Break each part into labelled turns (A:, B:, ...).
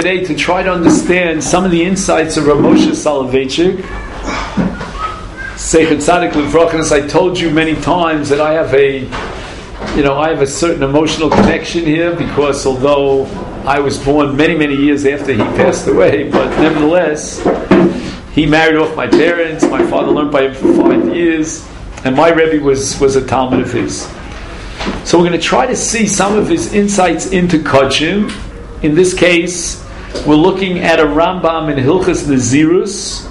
A: today to try to understand some of the insights of Rav Moshe Soloveitchik, Seichet Tzadik Livroch. As I told you many times that I have a certain emotional connection here, because although I was born many, many years after he passed away, but nevertheless, he married off my parents. My father learned by him for 5 years, and my Rebbe was a Talmud of his. So we're going to try to see some of his insights into Kodshim. In this case, we're looking at a Rambam in Hilchas Nazirus,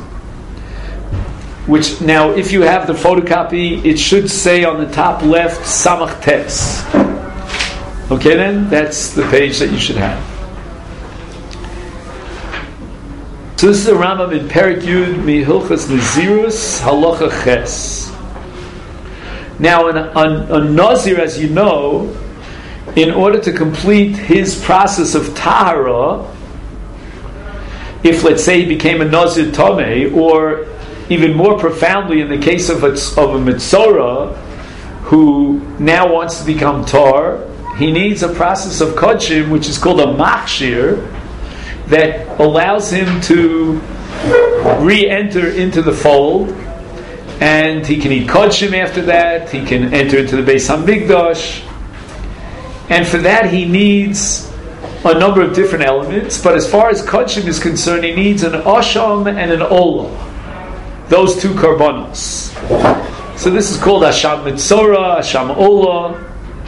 A: which now, if you have the photocopy, it should say on the top left, Samach Tes. Okay then? That's the page that you should have. So this is a Rambam in Perek Yud Mi Hilchas Nazirus Halacha Ches. Now, a Nazir, as you know, in order to complete his process of Tahara, if, let's say, he became a Nazir Tomei, or even more profoundly in the case of a Mitzorah, who now wants to become Tar, he needs a process of Kodshim, which is called a Machshir, that allows him to re-enter into the fold, and he can eat Kodshim after that, he can enter into the Beis HaMikdash, and for that he needs a number of different elements, but as far as Kodshim is concerned, he needs an Asham and an Olah, those two Karbanos. So this is called Asham Mitzorah, Asham Olah,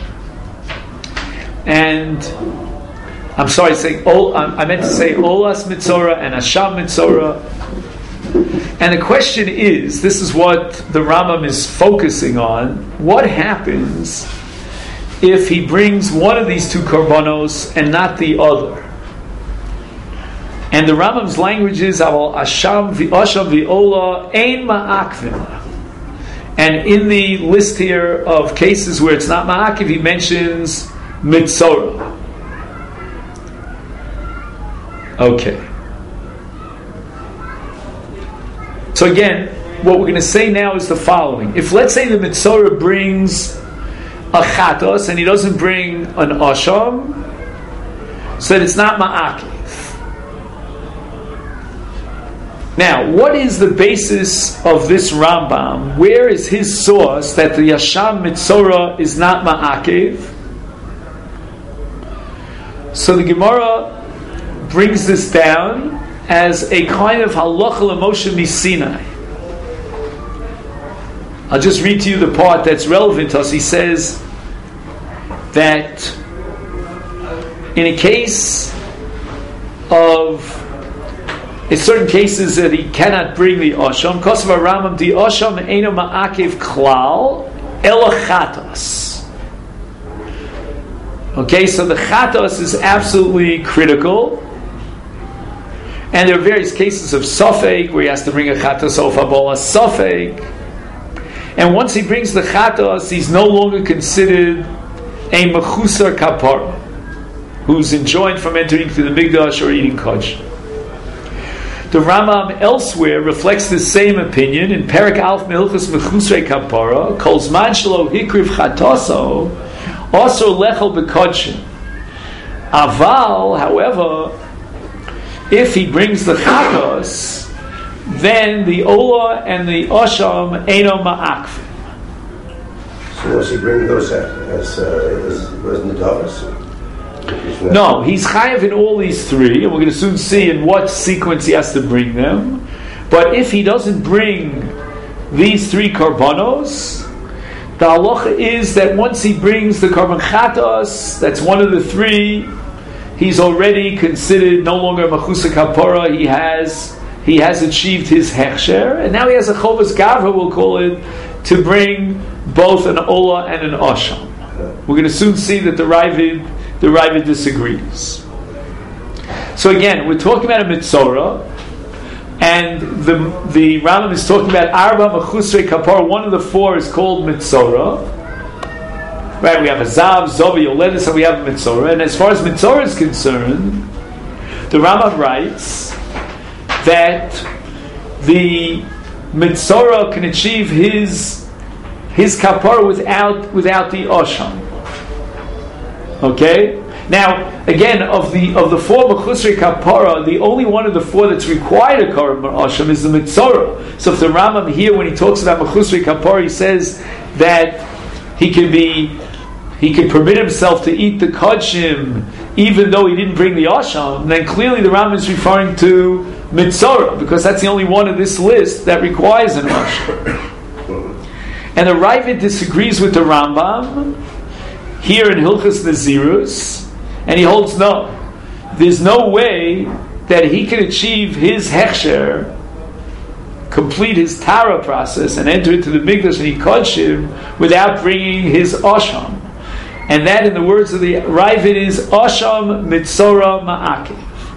A: and I'm sorry, I meant to say Olas Mitzorah and Asham Mitzorah. And the question is, this is what the Rambam is focusing on, what happens if he brings one of these two Karbanos and not the other? And the Rambam's language is Asham v'Ola ein ma'akvim. And in the list here of cases where it's not ma'akiv, he mentions Mitzorah. Okay. So again, what we're going to say now is the following. If, let's say, the Mitzorah brings a Chatos and he doesn't bring an Asham, so that it's not Ma'akiv. Now, what is the basis of this Rambam? Where is his source that the Asham Mitzorah is not Ma'akiv? So the Gemara brings this down as a kind of halacha l'Moshe miSinai. I'll just read to you the part that's relevant to us. He says that in a case of, in certain cases that he cannot bring the Asham, Kosav Rambam, the Asham eino ma'akiv klal ela chatas. Okay, so the chatas is absolutely critical. And there are various cases of Safek, where he has to bring a chatas of Abola Safek. And once he brings the chatas, he's no longer considered a mechusar kapara, who's enjoined from entering through the Mikdash or eating kodsh. The Rambam elsewhere reflects the same opinion in Perek Alf Milchus Mechusrei Kapara, Kol Zman Shelo Hikriv Chataso, also Lechel Bekodshin. Aval, however, if he brings the chatos, then the Ola and the Asham eino ma'akvim.
B: So does he bring those as Nidavas?
A: No, he's chayav in all these three, and we're going to soon see in what sequence he has to bring them. But if he doesn't bring these three karbanos, the halacha is that once he brings the karban chatos, that's one of the three, he's already considered no longer a machusa kapora. He has achieved his hechsher, and now he has a chovas gavra, we'll call it, to bring both an ola and an asham. We're going to soon see that the Ravid disagrees. So again, we're talking about a mitzorah, and the Rambam is talking about arba machusrei kapora. One of the four is called mitzorah. Right, we have a Zav, Zovi, Yoledis, and we have a Mitzorah. And as far as Mitzorah is concerned, the Rambam writes that the Mitzorah can achieve his kapara without the Asham. Okay? Now, again, of the four Mechusrei Kapara, the only one of the four that's required a Korban Asham is the Mitzorah. So if the Rambam here, when he talks about Mechusrei Kapara, he says that he could permit himself to eat the Kodshim even though he didn't bring the Asham, then clearly the Rambam is referring to Mitzorah, because that's the only one of this list that requires an Asham. And the Ravid disagrees with the Rambam here in Hilchas Nazirus, and he holds no. There's no way that he can achieve his Hechsher, complete his Tara process, and enter into the Mikdash and he Kodshim without bringing his Asham. And that, in the words of the Ravid, is Asham Mitzorah Ma'akev.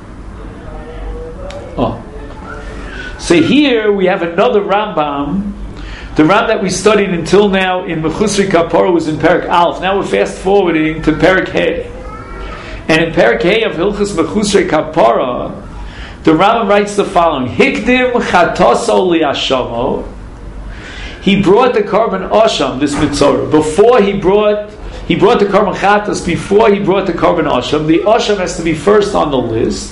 A: Oh. So here we have another Rambam. The Ram that we studied until now in Mechusrei Kapara was in Perek Aleph. Now we're fast forwarding to Perek Hey. And in Perek Hey of Hilchas Mechusrei Kapara, the Rambam writes the following: Hikdim chatoso li'ashamo. He brought the Korban Asham, this Mitzorah, before he brought the Korban Chatos, before he brought the Korban Asham. The Asham has to be first on the list.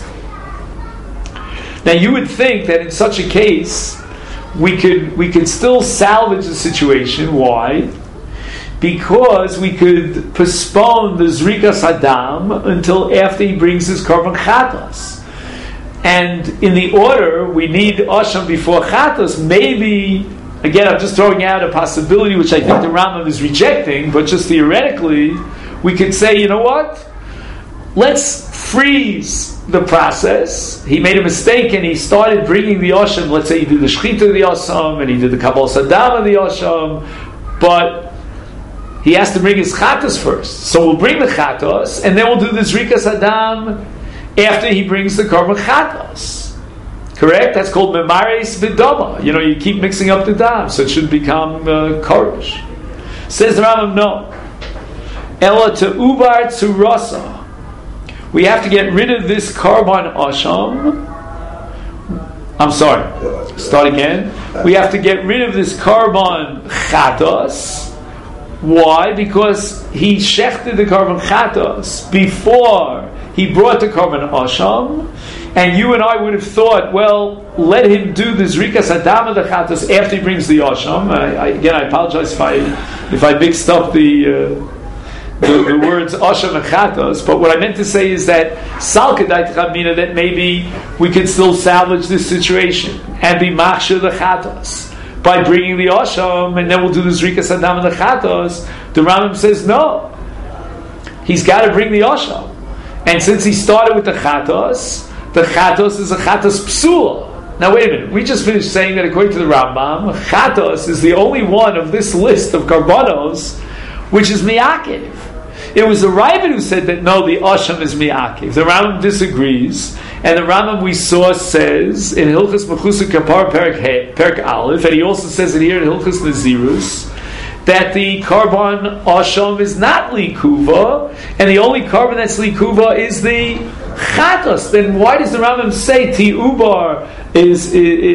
A: Now you would think that in such a case we could still salvage the situation. Why? Because we could postpone the Zrikas Hadam until after he brings his Korban Chatos. And in the order, we need Asham before Chatos. Maybe, again, I'm just throwing out a possibility which I think the Rambam is rejecting, but just theoretically, we could say, you know what? Let's freeze the process. He made a mistake and he started bringing the Asham. Let's say he did the Shechita of the Asham and he did the Kabbalah Sadam of the Asham, but he has to bring his Chatos first. So we'll bring the Chatos and then we'll do the Zrikas Hadam after he brings the Korban Chatos. Correct? That's called Memares B'dama. You keep mixing up the dam, so it should become Koresh. Says the Rambam, no. Ela Te'ubar Tzurasa. We have to get rid of this Korban Asham. I'm sorry. Start again. We have to get rid of this Korban Chatos. Why? Because he shechted the Korban Chatos before he brought the Korban Asham. And you and I would have thought, well, let him do the Zrikas Hadam of the Chatos after he brings the Asham. I apologize if I mixed up the words Asham and Chatos, but what I meant to say is that Salkadait Chamina, that maybe we could still salvage this situation and be Machshir the Chatos by bringing the Asham, and then we'll do the Zrikas Hadam and the Chatos. The Rambam says no, he's got to bring the Asham, and since he started with the Chatos is a Chatos Psula. Now wait a minute, we just finished saying that according to the Rambam, Chatos is the only one of this list of Karbanos which is Mi'akev. It was the Ravid who said that no, the Asham is Mi'akev. The Rambam disagrees, and the Rambam we saw says in Hilchas Mechusrei Kapara Perek Aleph, and he also says it here in Hilchas Nazirus, that the Korban Asham is not Likuva, and the only Korban that's Likuva is the Chatos. Then why does the Rambam say Ti'ubar is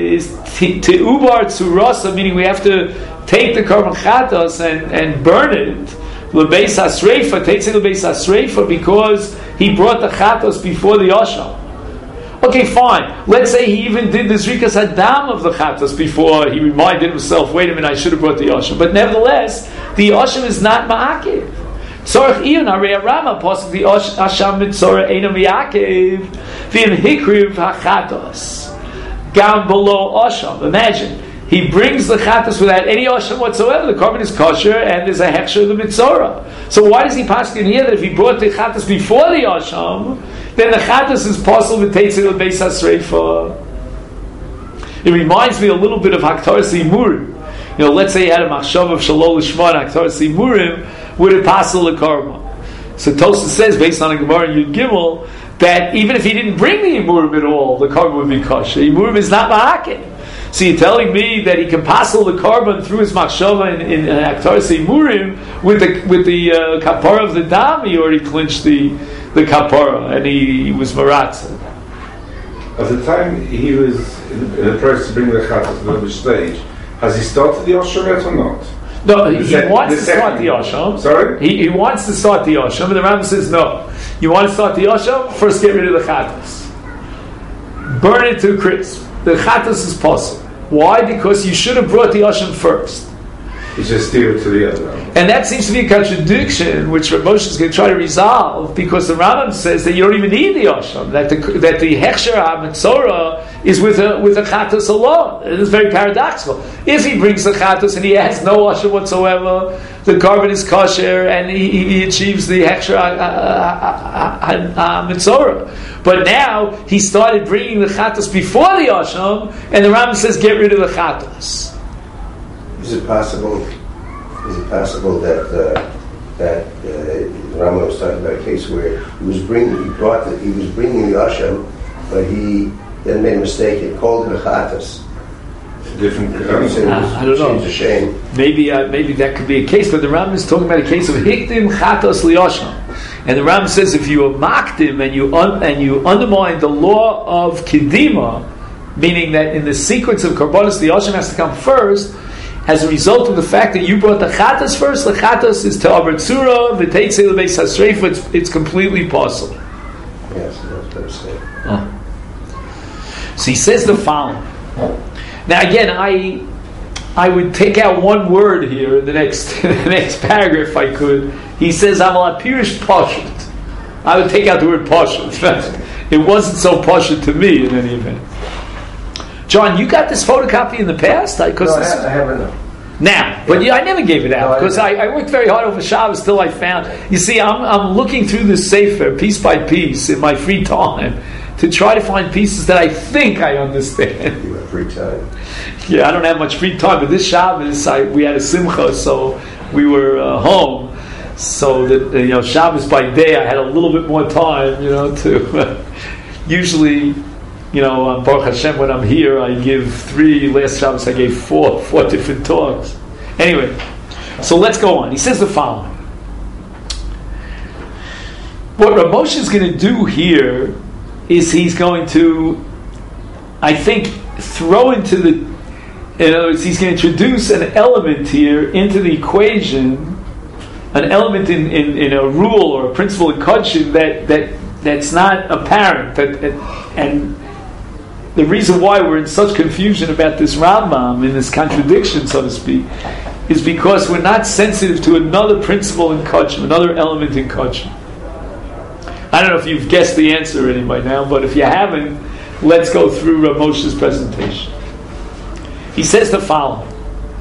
A: Ti'ubar Tzurasa, meaning we have to take the Korban Chatos and burn it? L'beis HaSreifa, takes it L'beis HaSreifa because he brought the Chatos before the Asham. Okay, fine. Let's say he even did the Zrikas Hadam of the Chatos before he reminded himself, wait a minute, I should have brought the Asham. But nevertheless, the Asham is not Ma'akev. Tzorach Iyun Harei Rama pasuk the Asham Mitzorah Eino Mi'akev V'im Hikriv HaChatos Gam below Asham. Imagine, he brings the Chatos without any Asham whatsoever. The Korban is kosher and there's a Hechsher of the Mitzorah. So why does he pasuk in here that if he brought the Chatos before the Asham, then the Chatos is possible with Teitzei L'beis HaSreifa? It reminds me a little bit of Haktaras Imurim. Let's say he had a machshav of Shalol Lishma, Haktaras Imurim, would it passel the Korban? So Tosfos says, based on a Gemara in Yud Gimel, that even if he didn't bring the Imurim at all, the Korban would be kosher. Imurim is not Ma'akev. So you're telling me that he can passel the Korban through his machshava in Haktaras Imurim with the kapara of the dam? He already clinched the kapara and he was maratza.
C: At the time he was in the process to bring the Chatos to the stage, has he started the Asham yet or not?
A: No, he wants to start the Asham.
C: Sorry?
A: He wants to start the Asham, but the Rambam says no. You want to start the Asham? First get rid of the Chatas. Burn it to a crisp. The Chatas is possible. Why? Because you should have brought the Asham first.
C: You just steer it to the other.
A: And that seems to be a contradiction, which Rav Moshe is going to try to resolve, because the Rambam says that you don't even need the Asham, that the Hechsher HaMetzora is with a Chatas alone. It is very paradoxical. If he brings the Chatas and he has no Asham whatsoever, the carbon is kosher and he achieves the Hechsher HaMetzora. But now he started bringing the Chatas before the Asham, and the Rambam says get rid of the Chatas.
B: Is it possible that Rama was talking about a case where he was bringing the asham, but he then made a mistake and called it a chatas?
C: Different.
A: I don't know.
B: It's a shame.
A: Maybe that could be a case, but the Rambam is talking about a case of hikdim chatas liasham, and the Rambam says if you are makdim and you undermine the law of kedima, meaning that in the sequence of karbonos the asham has to come first. As a result of the fact that you brought the Chatas first, the Chatas is to Abertzura, V'teitzei L'beis HaSreif, it's completely possible.
B: Yes, that's what I'm saying.
A: So he says the following. Now again, I would take out one word here in the next paragraph if I could. He says, Amal Pirish Pashut. I would take out the word Pashut. It wasn't so Pashut to me in any event. John, you got this photocopy in the past?
B: I haven't.
A: Now, but I never gave it out because I worked very hard over Shabbos till I found. You see, I'm looking through this sefer piece by piece in my free time to try to find pieces that I think I understand.
B: You have free time.
A: Yeah, I don't have much free time, but this Shabbos we had a simcha, so we were home. So that Shabbos by day, I had a little bit more time. To usually. Baruch Hashem, when I'm here, I give 3. Last Shabbos, I gave 4 different talks. Anyway, so let's go on. He says the following. What Rav Moshe is going to do here is he's going to, I think, throw into the... In other words, he's going to introduce an element here into the equation, an element in a rule or a principle in Kodshim that's not apparent, and the reason why we're in such confusion about this Rambam, in this contradiction, so to speak, is because we're not sensitive to another principle in Kodshim, another element in Kodshim. I don't know if you've guessed the answer already by now, but if you haven't, let's go through Rav Moshe's presentation. He says the following.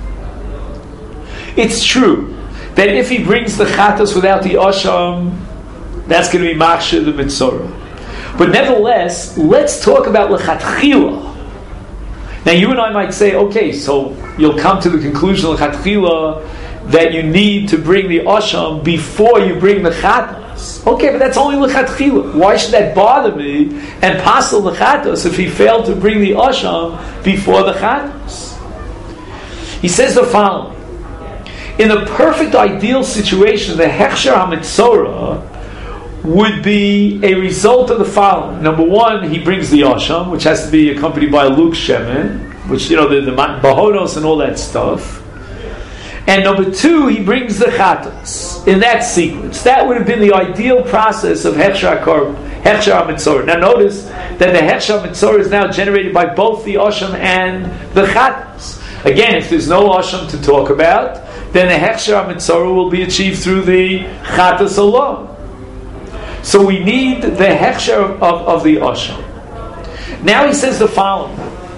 A: It's true that if he brings the Chatas without the Asham, that's going to be Machshir the Mitzorah. But nevertheless, let's talk about L'chatchila. Now you and I might say, okay, so you'll come to the conclusion L'chatchila that you need to bring the Asham before you bring the Chatas. Okay, but that's only L'chatchila. Why should that bother me and passel the Chatas if he failed to bring the Asham before the Chatas? He says the following. In the perfect ideal situation, the Hechsher HaMetzora would be a result of the following. Number one, he brings the Asham, which has to be accompanied by Luk Shemen, which, the Bahonos and all that stuff. And number two, he brings the Chatas in that sequence. That would have been the ideal process of Hechsher HaMetzora. Now notice that the Hechsher HaMetzora is now generated by both the Asham and the Chatas. Again, if there's no Asham to talk about, then the Hechsher HaMetzora will be achieved through the Chatas alone. So we need the hechsher of the asham. Now he says the following,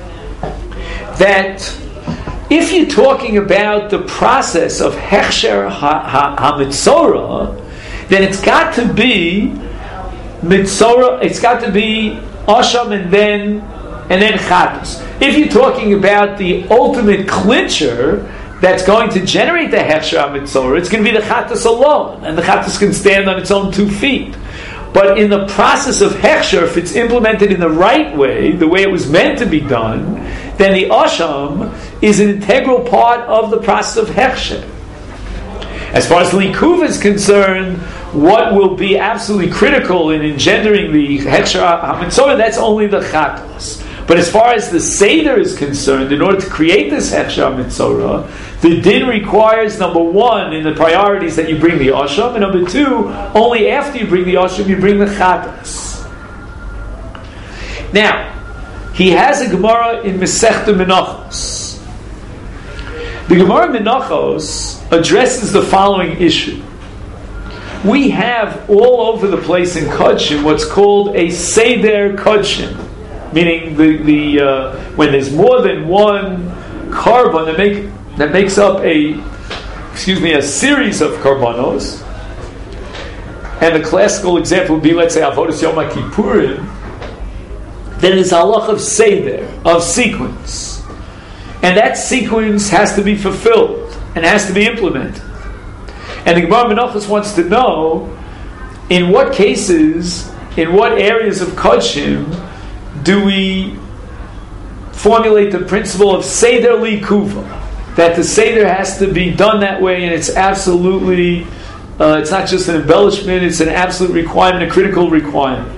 A: that if you're talking about the process of hechsher ha-mitzorah, then it's got to be mitzorah, it's got to be asham and then chatas. If you're talking about the ultimate clincher that's going to generate the hechsher ha-mitzorah, it's going to be the chatas alone, and the chatas can stand on its own 2 feet. But in the process of hechsher, if it's implemented in the right way, the way it was meant to be done, then the asham is an integral part of the process of hechsher. As far as likuv is concerned, what will be absolutely critical in engendering the hechsher ha-mitzorah, that's only the chatas. But as far as the Seder is concerned, in order to create this Hechsher Mitzorah, the din requires, number one, in the priorities that you bring the Asham, and number two, only after you bring the Asham, you bring the Chatas. Now, he has a Gemara in Masechta Menachos. The Gemara Menachos addresses the following issue. We have all over the place in Kodshim what's called a Seder Kodshim, meaning when there's more than one carbon that makes up a series of carbonos. And the classical example would be, let's say, Avodas Yom Kippurim. Then there's a halach of Seder, of sequence. And that sequence has to be fulfilled and has to be implemented. And the Gemara Menachos wants to know in what cases, in what areas of Kodshim do we formulate the principle of Seder Likuva, that the Seder has to be done that way, and it's absolutely, it's not just an embellishment, it's an absolute requirement, a critical requirement.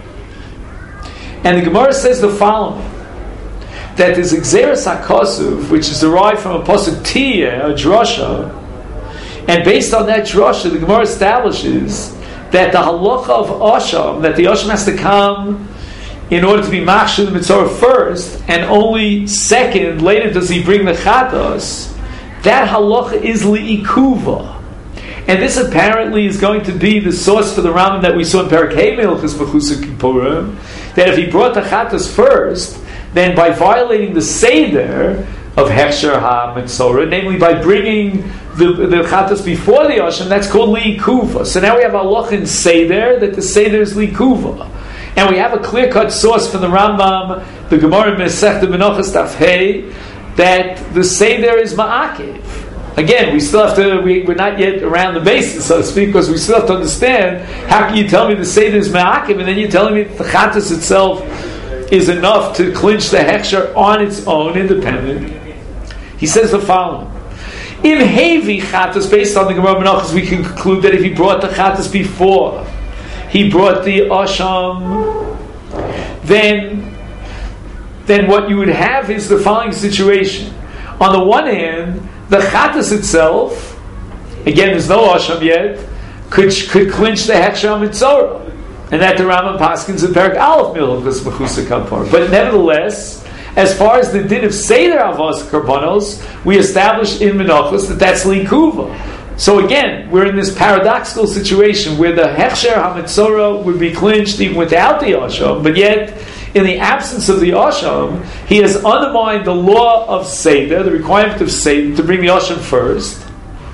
A: And the Gemara says the following, that there's Xeris HaKosuv, which is derived from a pasuk Tiyeh, a drasha, and based on that drasha, the Gemara establishes that the halacha of Asham, that the Asham has to come in order to be machshir the mitzvah first, and only second, later does he bring the chatas, that halacha is li'ikuva. And this apparently is going to be the source for the Rambam that we saw in Perek Hey Hilchos Mechusa Kippurim, that if he brought the chatas first, then by violating the Seder of Hechsher HaMitzorah, namely by bringing the chatas before the Asham, that's called li'ikuva. So now we have a halach in Seder, that the Seder is li'ikuva. And we have a clear-cut source from the Rambam, the Gemara in Masechta Menachos Daf Hey, that the Seder is ma'akev. Again, we still have to, we're not yet around the basis, so to speak, because we still have to understand, how can you tell me the Seder is ma'akev, and then you're telling me that the chatas itself is enough to clinch the hechsher on its own, independent. He says the following. In heavy chatas, based on the Gemara Menachos, we can conclude that if he brought the chatas before he brought the asham, then what you would have is the following situation. On the one hand, the chatas itself, again, there's no asham yet, could clinch the hechsher mitzorah. And that the Rambam paskins in Perek Aleph Milchus Mechusa Kapar. But nevertheless, as far as the din of Seder Avos Karbanos, we established in Menachos that that's Likuva. So again, we're in this paradoxical situation where the Hechsher HaMitzorah would be clinched even without the Asham, but yet, in the absence of the Asham, he has undermined the law of Seder, the requirement of Seder, to bring the Asham first.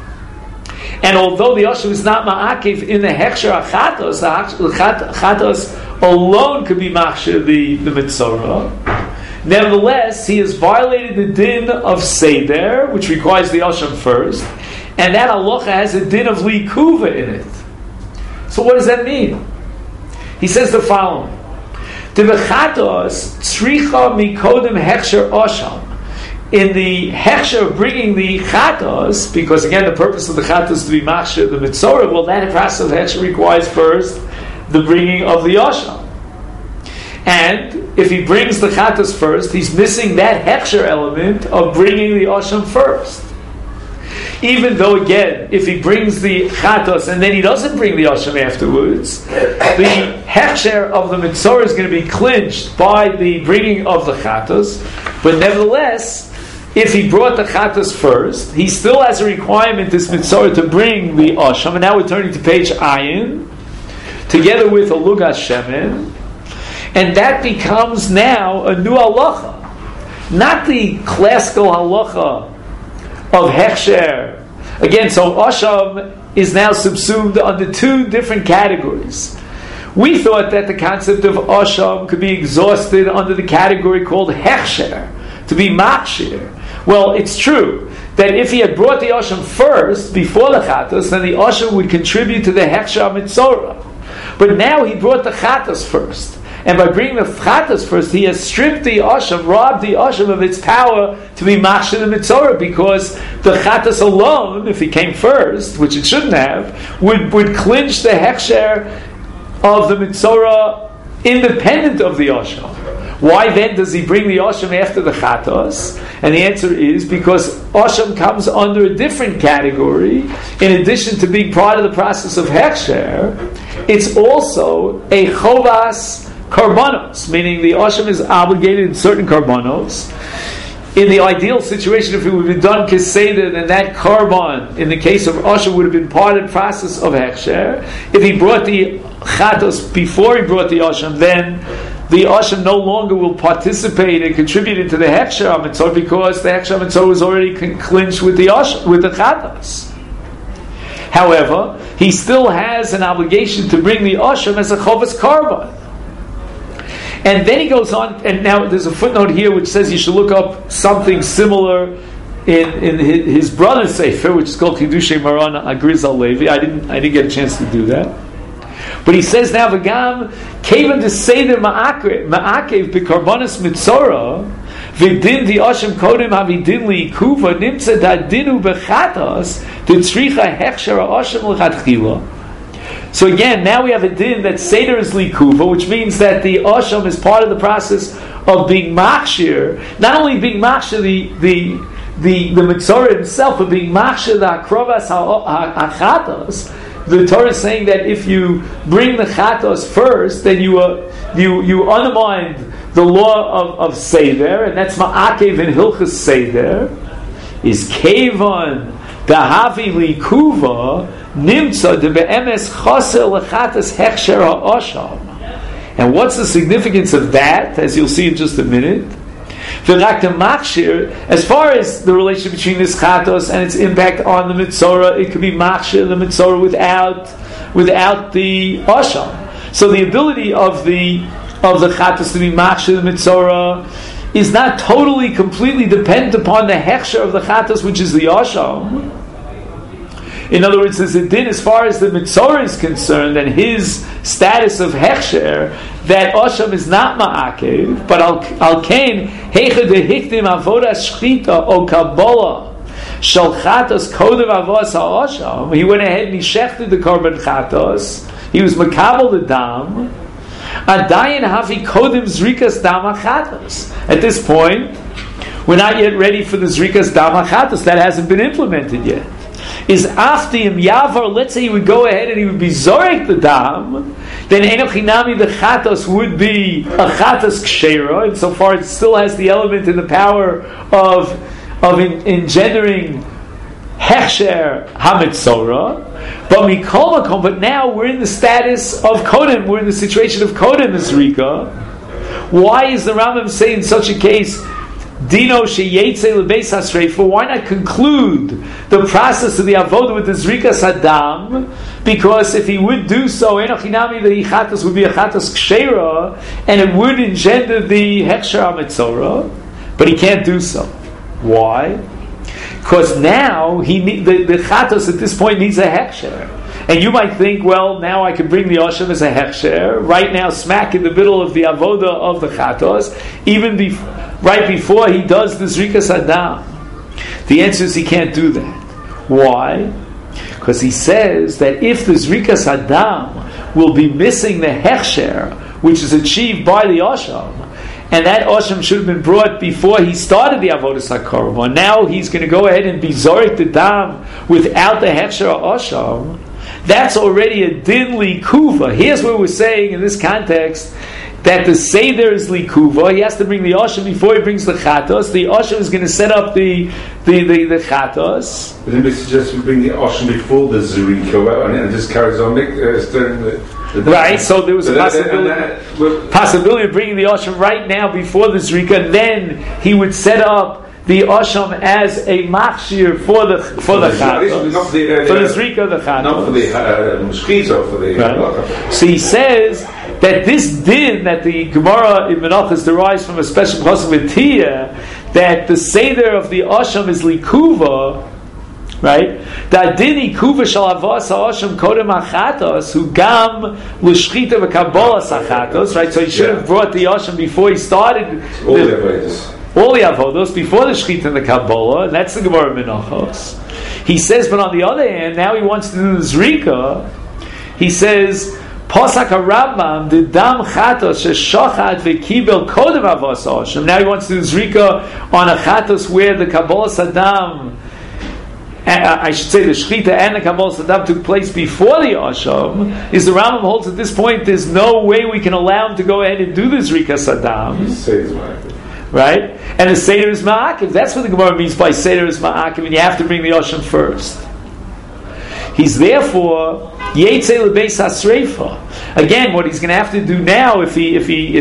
A: And although the Asham is not ma'akev in the Hechsher HaChatos, the Chatos alone could be machshir the Mitzorah. Nevertheless, he has violated the din of Seder, which requires the Asham first, and that halacha has a din of Likuva in it. So what does that mean? He says the following. The Chatos tzricha mikodem Hechsher Asham. In the hechsher of bringing the chatos, because again the purpose of the chatos to be machshir the mitzorah, well, that process of hechsher requires first the bringing of the asham. And if he brings the chatos first, he's missing that hechsher element of bringing the asham first. Even though, again, if he brings the chatos and then he doesn't bring the asham afterwards, the hechsher of the mitzorah is going to be clinched by the bringing of the chatos. But nevertheless, if he brought the chatas first, he still has a requirement, this mitzorah, to bring the asham. And now we're turning to page ayin, together with a lugas shemen, and that becomes now a new halacha, not the classical halacha of hechsher. Again, so asham is now subsumed under two different categories. We thought that the concept of asham could be exhausted under the category called hechsher, to be machshir. Well, it's true that if he had brought the asham first, before the chatas, then the asham would contribute to the hechsher mitzorah. But now he brought the chatas first. And by bringing the chatas first, he has stripped the asham, robbed the asham of its power to be machshir the mitzorah, because the chatas alone, if he came first, which it shouldn't have, would clinch the hechsher of the mitzorah independent of the asham. Why then does he bring the Osham after the Chatos? And the answer is because Osham comes under a different category. In addition to being part of the process of Hechsher, it's also a Chovas Karbanos, meaning the Osham is obligated in certain Karbanos. In the ideal situation, if it would have been done Keseder, then that Karban, in the case of Osham, would have been part of the process of Hechsher. If he brought the Chatos before he brought the Osham, then the Osham no longer will participate and contribute into the Hechsher HaMitzvah because the Hechsher HaMitzvah was already clinched with the Osham, with the Chatos. However, he still has an obligation to bring the Osham as a Chovas Karban. And then he goes on, and now there's a footnote here which says you should look up something similar in his brother's Sefer, which is called Chidushei Maran Agrizal Levi. I didn't get a chance to do that. But he says now, V'gam kevan deseder ma'akev b'karbanas mitzora v'din the Osham kodem havidin li'ikuva nimtza da'dinu b'chatas d'tzricha hechsher ha'osham l'chadchila. So again, now we have a din that Seder is Likuva, which means that the Osham is part of the process of being Machshir, not only being Machshir the Mitzorah himself, but being Machshir the Akrovas HaChatos. The Torah is saying that if you bring the Chatos first, then you undermine the law of Seder, and that's Ma'akev in Hilchas Seder, is Kevan Dahavi Likuva, Nimtza de be'emes chaser lechatas hechsher ha'osham. And what's the significance of that, as you'll see in just a minute? V'rak the machshir, as far as the relation between this chatos and its impact on the mitzorah, it could be machshir the mitzorah without the osham. So the ability of the chatos to be machshir the mitzorah is not totally, completely dependent upon the hechsher of the chatos, which is the osham. In other words, there's a din as far as the Mitzorah is concerned and his status of Hechsher, that Osham is not Ma'akev, but Al-Kain, Heicha dehiktim avoda shchita o kabbalah shalchatos kodem avos ha'osham. He went ahead and he shechted the korban chatos. He was makabel the dam. Adayin havi kodem zrikas dam chatos. At this point, we're not yet ready for the zrikas dam chatos. That hasn't been implemented yet. Is after him Yavar, let's say he would go ahead and he would be Zorek the Dam, then Enochinami the Chatos would be a Chatos Kshera, insofar it still has the element and the power of engendering Hechsher HaMitzorah. But now we're in the status of Kodem, we're in the situation of Kodem Zrika. Why is the Rambam saying in such a case, Dino sheyetze lebeis hasreifa? Why not conclude the process of the avodah with the zrikas hadam? Because if he would do so, enochinami the chatos would be a chatos kshera, and it would engender the hechsher hamitzorah. But he can't do so. Why? Because now the chatos at this point needs a hechsher. And you might think, well, now I can bring the Osham as a hechsher, right now smack in the middle of the avodah of the chatos, right before he does the Zrikas Adam. The answer is he can't do that. Why? Because he says that if the Zrikas Adam will be missing the hechsher, which is achieved by the Osham, and that Osham should have been brought before he started the Avodas HaKorban, now he's going to go ahead and be Zorik the Dam without the hechsher Osham. That's already a din likuva. Here's what we're saying in this context, that the Seder is likuva. He has to bring the Osham before he brings the Chatos. The Osham is going to set up the Chatos.
C: But then we suggest we bring the Osham before the Zerika, and it just carries on stirring the
A: right, so there was a possibility of bringing the Osham right now before the Zerika, and then he would set up the Osham as a machshir for the chatos, for the zrika the chatos,
C: not for the mosquito, for the.
A: Right. So he says that this din that the Gemara in Menachos derives from a special pasuk with Tia, that the seder of the Osham is likuva, right? That din likuva shall avos Osham kodem hachatos who gam l'shchita v'kabbalah sachatos, right? So he should have brought the Osham before he started all the avodos before the shchita and the Kabbalah, and that's the Gemara Menachos. He says, but on the other hand, now he wants to do the Zrika. He says, Posak Rambam the dam chatos sheshochat v'kibel kodem avos ha'asham. Now he wants to do zrika on a chatos where the kabbalah sadam, I should say the shechita and the kabbalah sadam took place before the asham. Is the Rambam holds at this point there's no way we can allow him to go ahead and do the zrika sadam. Right? And the Seder is Ma'akiv. That's what the Gemara means by Seder is Ma'akiv, and you have to bring the Osham first. He's therefore Yetzei L'Beis HaSreifa. Again, what he's going to have to do now, if he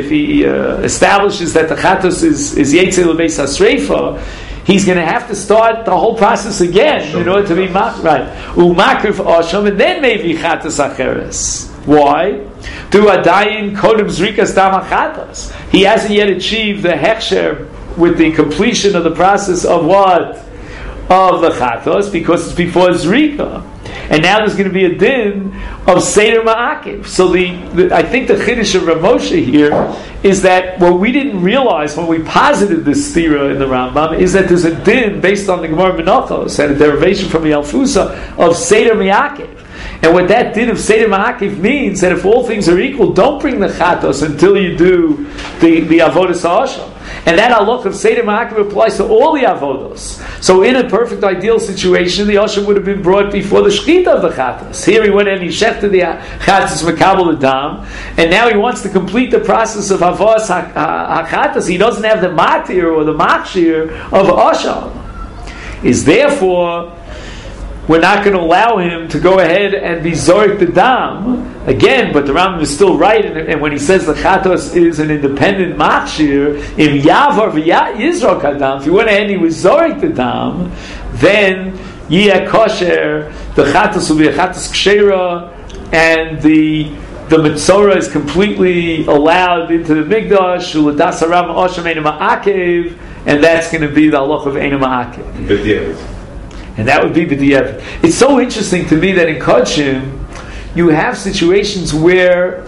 A: establishes that the Chatos is Yetzei L'Beis HaSreifa, he's going to have to start the whole process again in order to be right. U'Makriv Osham, and then maybe Chatos Acheres. Why? To Adayin Kodem Zrikas Dam HaChatos. He hasn't yet achieved the Hechsher with the completion of the process of what? Of the Chatos, because it's before Zrika. And now there's going to be a din of Seder Ma'akiv. So I think the Chiddush of Rav Moshe here is that what we didn't realize when we posited this stira in the Rambam is that there's a din based on the Gemara Menachos and a derivation from the Alfusa of Seder Ma'akiv. And what that din of Seder Ma'akiv means that if all things are equal, don't bring the Chatos until you do the Avodas HaOsham. And that halach of Seder Ma'akiv applies to all the Avodos. So in a perfect ideal situation, the Osham would have been brought before the Shechita of the Chatos. Here he went and he shechted the Chatos Mekabel Adam, and now he wants to complete the process of Avodas HaChatos. He doesn't have the Matir or the Machshir of Osham. Is therefore we're not going to allow him to go ahead and be Zorik the Dam again, but the Rambam is still right, and when he says the Chatos is an independent Machshir, in Yavar Yizrok Adam, if he went ahead and he was Zorik the Dam, then Yeh Kosher, the Chatos will be a Chatos Kshera, and the Metzora is completely allowed into the Mikdash, Uladas Haram Osham Eina Ma'akev, and that's going to be the halach of Eina Ma'akev. And that would be b'diavad. It's so interesting to me that in Kodshim, you have situations where,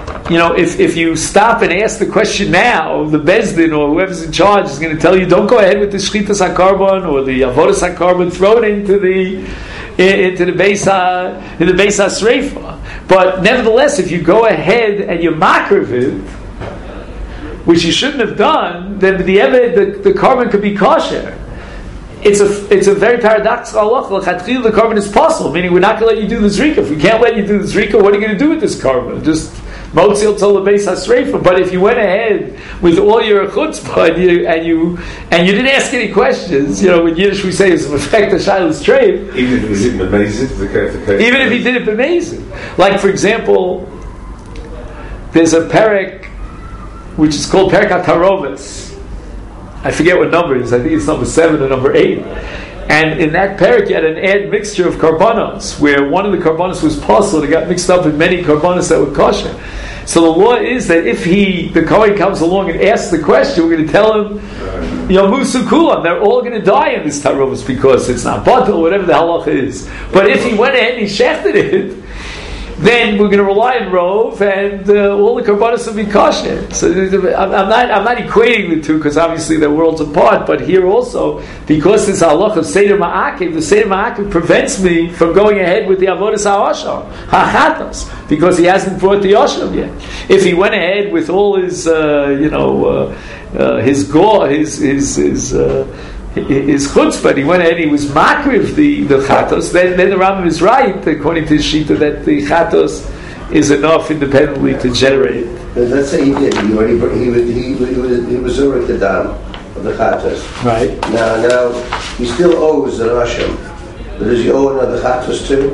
A: if you stop and ask the question now, the Bezdin or whoever's in charge is going to tell you, don't go ahead with the Shchitas HaKarban or the Avodas HaKarban, throw it into the Beis HaSreifa. But nevertheless, if you go ahead and you makriv it, which you shouldn't have done, then the carbon could be kosher. It's a very paradoxical halacha. The carbon is possible, meaning we're not going to let you do the zrika. If we can't let you do the zrika, what are you going to do with this carbon? Just motzil tol lebeis hasreifa. But if you went ahead with all your chutzpah and you didn't ask any questions, in Yiddish we say it's an effect of shailas treif.
C: Even if he did it b'mezid,
A: even if he did it b'mezid, like for example, there's a perek which is called Perek HaTaroves. I forget what number it is. I think it's number 7 or number 8. And in that parak, you had an admixture of karbanos, where one of the karbanos was possible. It got mixed up in many karbanos that were kosher. So the law is that if the Kohen comes along and asks the question, we're going to tell him, Musu Kulam, they're all going to die in this tarovos because it's not batel or whatever the halach is. But if he went ahead and he shechted it, then we're going to rely on Rov, and all the karbanos will be kosher. So I'm not equating the two, because obviously they're worlds apart. But here also, because this halach of Seder Ma'akiv, the Seder Ma'akiv prevents me from going ahead with the Avodas HaOsham, HaChatos, because he hasn't brought the Osham yet. If he went ahead with all his, his gore, his chutzpah, he went ahead, he was makriv the chatos, then the Rambam is right, according to his shita, that the chatos is enough independently to generate it.
B: Let's say he did. He was Zurik the Dam of the chatos.
A: Right.
B: Now he still owes the Rasham. But does he owe another chatos too?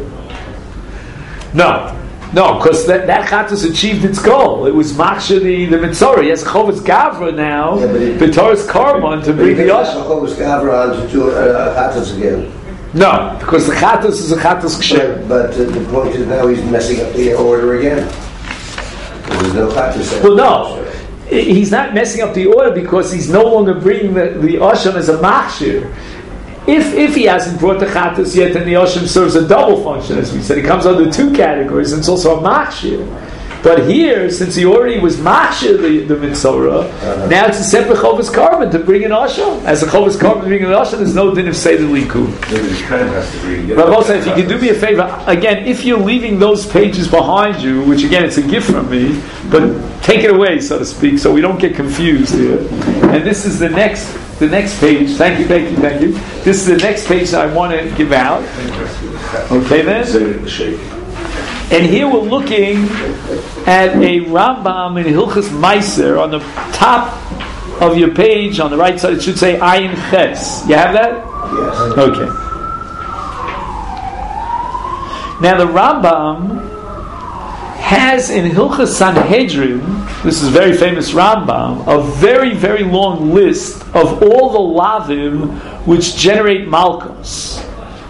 A: No, because that chatos achieved its goal. It was machshir the Mitzorah. He has Chovas Gavra now, B'Torah's Karban to bring the Osham.
B: Chovas Gavra on to do chatos again.
A: No, because the chatos is a chatos ksher.
B: But the point is now he's messing up the order again. There's no chatos.
A: Well, no. He's not messing up the order because he's no longer bringing the Osham as a machshir. If he hasn't brought the chatos yet, then the Osham serves a double function, as we said. It comes under 2 categories, and it's also a machshir. But here, since he already was machshir the Mitzorah, now it's a separate Chovas Carbon to bring an Asha. As a Chovas Carbon to bring an Asha, there's no din of Seder Likud. Rav Moshe, if you can do me a favor, again, if you're leaving those pages behind you, which again, it's a gift from me, but take it away, so to speak, so we don't get confused here. And this is the next page. Thank you. This is the next page that I want to give out. Okay, then? And here we're looking at a Rambam in Hilchas Meiser on the top of your page, on the right side, it should say Ayin Ches. You have that?
B: Yes.
A: Okay. Now the Rambam has in Hilchas Sanhedrin, this is a very famous Rambam, a very, very long list of all the lavim which generate malchus.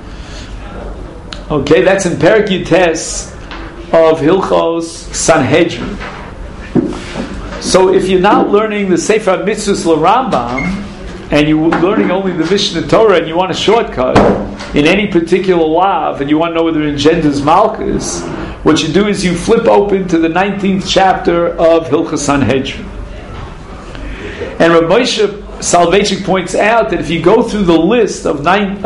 A: Okay, that's in Perek Yutes of Hilchos Sanhedrin. So if you're not learning the Sefer Mitzvos LaRambam, and you're learning only the Mishnah Torah, and you want a shortcut in any particular lav, and you want to know whether it engenders malchus, what you do is you flip open to the 19th chapter of Hilchos Sanhedrin. And Rav Moshe Soloveitchik points out that if you go through the list of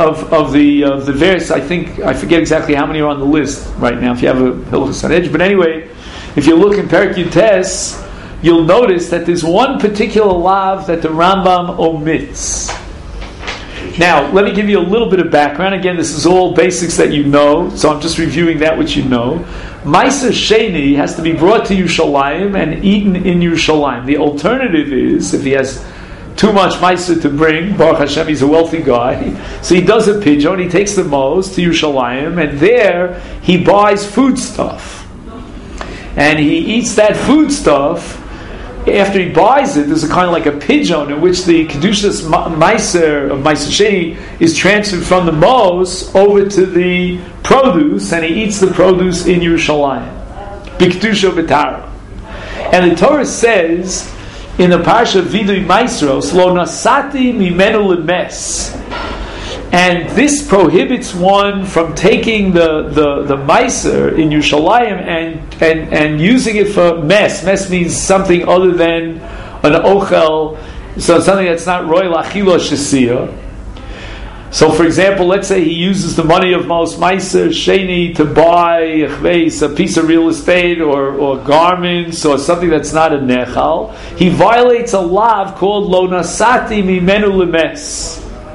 A: the various, I forget exactly how many are on the list right now, if you have a Hilchos Sanhedrin, but anyway, if you look in Perek Yutes, you'll notice that there's one particular lav that the Rambam omits. Now, let me give you a little bit of background. Again, this is all basics that you know, so I'm just reviewing that which you know. Meiser Sheni has to be brought to Yerushalayim and eaten in Yerushalayim. The alternative is, if he has too much Meiser to bring, Baruch Hashem, he's a wealthy guy, so he does a pidyon, he takes the mos to Yerushalayim, and there he buys foodstuff. And he eats that foodstuff. After he buys it, there's a kind of like a pidyon in which the Kedushas Meiser of Meiser Sheni is transferred from the mos over to the produce, and he eats the produce in Yerushalayim. B'kedusha v'tara. And the Torah says in the parsha of Vidui Maisros, Lo nasati mimenu lemes. And this prohibits one from taking the meiser in Yerushalayim and using it for mes. Mes means something other than an ochel, so something that's not royal achilo shesiyah. So, for example, let's say he uses the money of Mos Meiser Sheni to buy a piece of real estate or garments or something that's not a nechal. He violates a lav called Lo nasati mimenu lemes.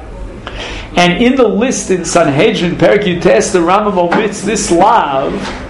A: And in the list in Sanhedrin, Perek Yutes, the Rambam omits this lav,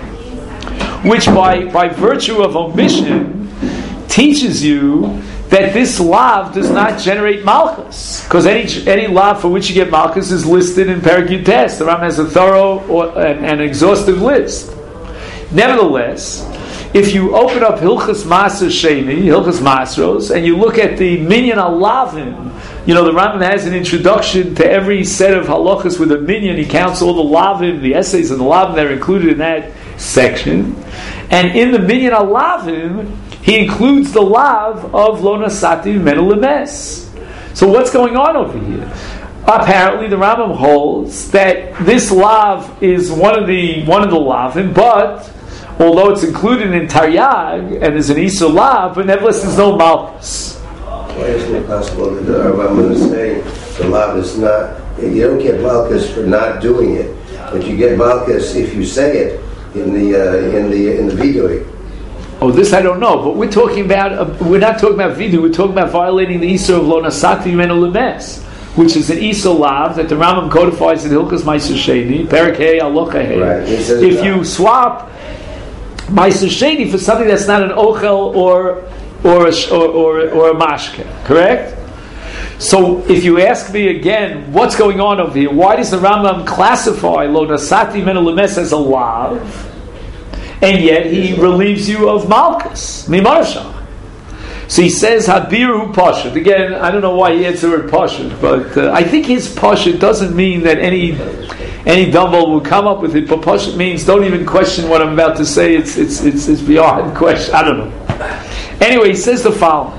A: which by virtue of omission teaches you that this lav does not generate malchus, because any lav for which you get malchus is listed in Perek Yutes. The Rambam has a thorough and exhaustive list. Nevertheless, if you open up Hilchas Maser Sheni, Hilchas Masros, and you look at the Minyan Alavim, the Rambam has an introduction to every set of halachas with a minyan. He counts all the lavim, the essays and the lavim that are included in that section. And in the Minyan Alavim, he includes the lav of Lo nasati mimenu lemes. So what's going on over here? Apparently, the Rambam holds that this lav is one of the lavim, but although it's included in Taryag and there's an Isur lav, but nevertheless there's no malchus.
B: Why isn't it possible that the Rambam is saying the lav is not? You don't get malchus for not doing it, but you get malchus if you say it in the vidui.
A: Oh, this I don't know, but we're talking about. We're not talking about vidui. We're talking about violating the Isur of Lo nasati mimenu lemes, which is an Isur lav that the Rambam codifies in Hilchas Meiser Sheni, Perek Hey, Alocha Hey.
B: Right.
A: If you swap Meiser Sheni for something that's not an ochel or a mashke, correct? So if you ask me again, what's going on over here? Why does the Rambam classify Lo nasati mimenu lemes as a lav, and yet he relieves you of malchus, mimarshah? So he says Habiru Pashut. Again, I don't know why he adds the word Pashut, but I think his Pashut doesn't mean that any dumbbell will come up with it. But Pashut means don't even question what I'm about to say. It's beyond question. I don't know. Anyway, he says the following.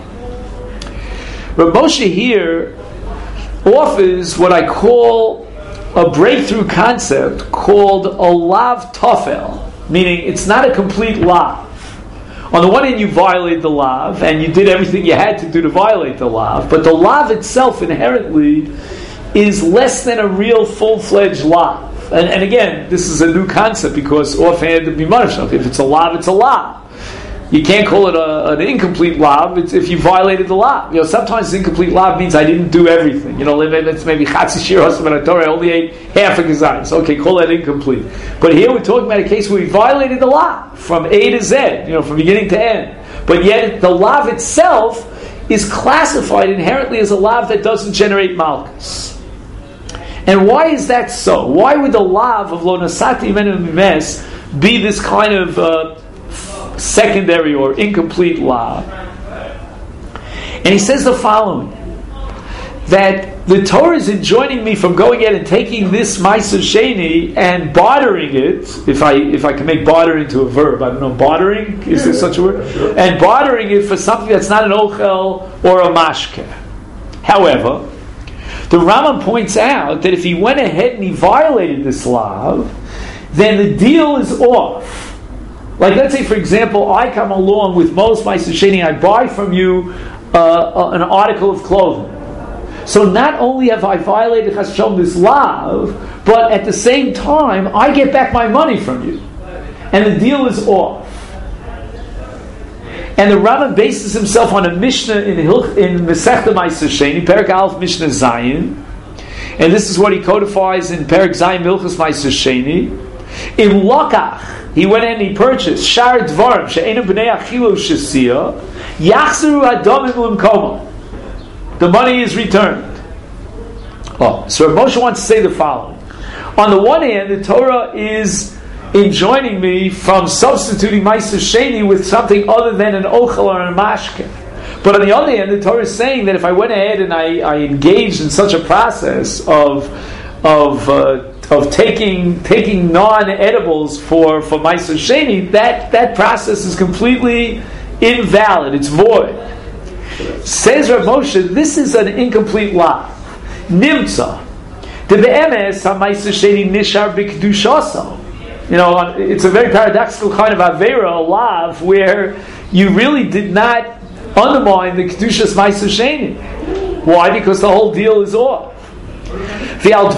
A: Rav Moshe here offers what I call a breakthrough concept called a lav tofel, meaning it's not a complete lav. On the one hand, you violated the lav, and you did everything you had to do to violate the lav, but the lav itself inherently is less than a real full-fledged lav. And again, this is a new concept, because offhand, to be if it's a lav, it's a lav. You can't call it an incomplete lav if you violated the lav. Sometimes incomplete lav means I didn't do everything. It's maybe chatzi shir hosam Torah, I only ate half a gezayin. So okay, call that incomplete. But here we're talking about a case where we violated the lav from A to Z, from beginning to end. But yet the lav itself is classified inherently as a lav that doesn't generate malchus. And why is that so? Why would the lav of lo nasati menu mimes be this kind of secondary or incomplete law? And he says the following, that the Torah is enjoining me from going ahead and taking this Ma'aser Sheni and bartering it, if I can make barter into a verb, I don't know, bartering, is there such a word? Sure. And bartering it for something that's not an ochel or a mashke. However, the Rambam points out that if he went ahead and he violated this law, then the deal is off. Like, let's say, for example, I come along with most Ma'aser Sheni, I buy from you an article of clothing. So not only have I violated Chas V'Shalom this lav, but at the same time, I get back my money from you. And the deal is off. And the Rambam bases himself on a Mishnah in Masechta Ma'aser Sheni, Perek Aleph Mishnah Zayin. And this is what he codifies in Perek Zayin Milchus Ma'aser Sheni. In Lokach, he went in and he purchased Shar Dvarim She'enu B'nei Achilu Shesiya Yachzeru Adamim L'Mkomo. The money is returned. So Rav Moshe wants to say the following. On the one hand, the Torah is enjoining me from substituting Ma'aser Sheni with something other than an ochel or a mashke. But on the other hand, the Torah is saying that if I went ahead and I engaged in such a process of taking non-edibles for Ma'aser Sheni, that process is completely invalid. It's void. Says Rav Moshe, this is an incomplete law. Nimtza. The be'emes ha-Ma'aser Sheni nishar b'kedushaso. It's a very paradoxical kind of avera, a lav, where you really did not undermine the kedushas Ma'aser Sheni. Why? Because the whole deal is off. So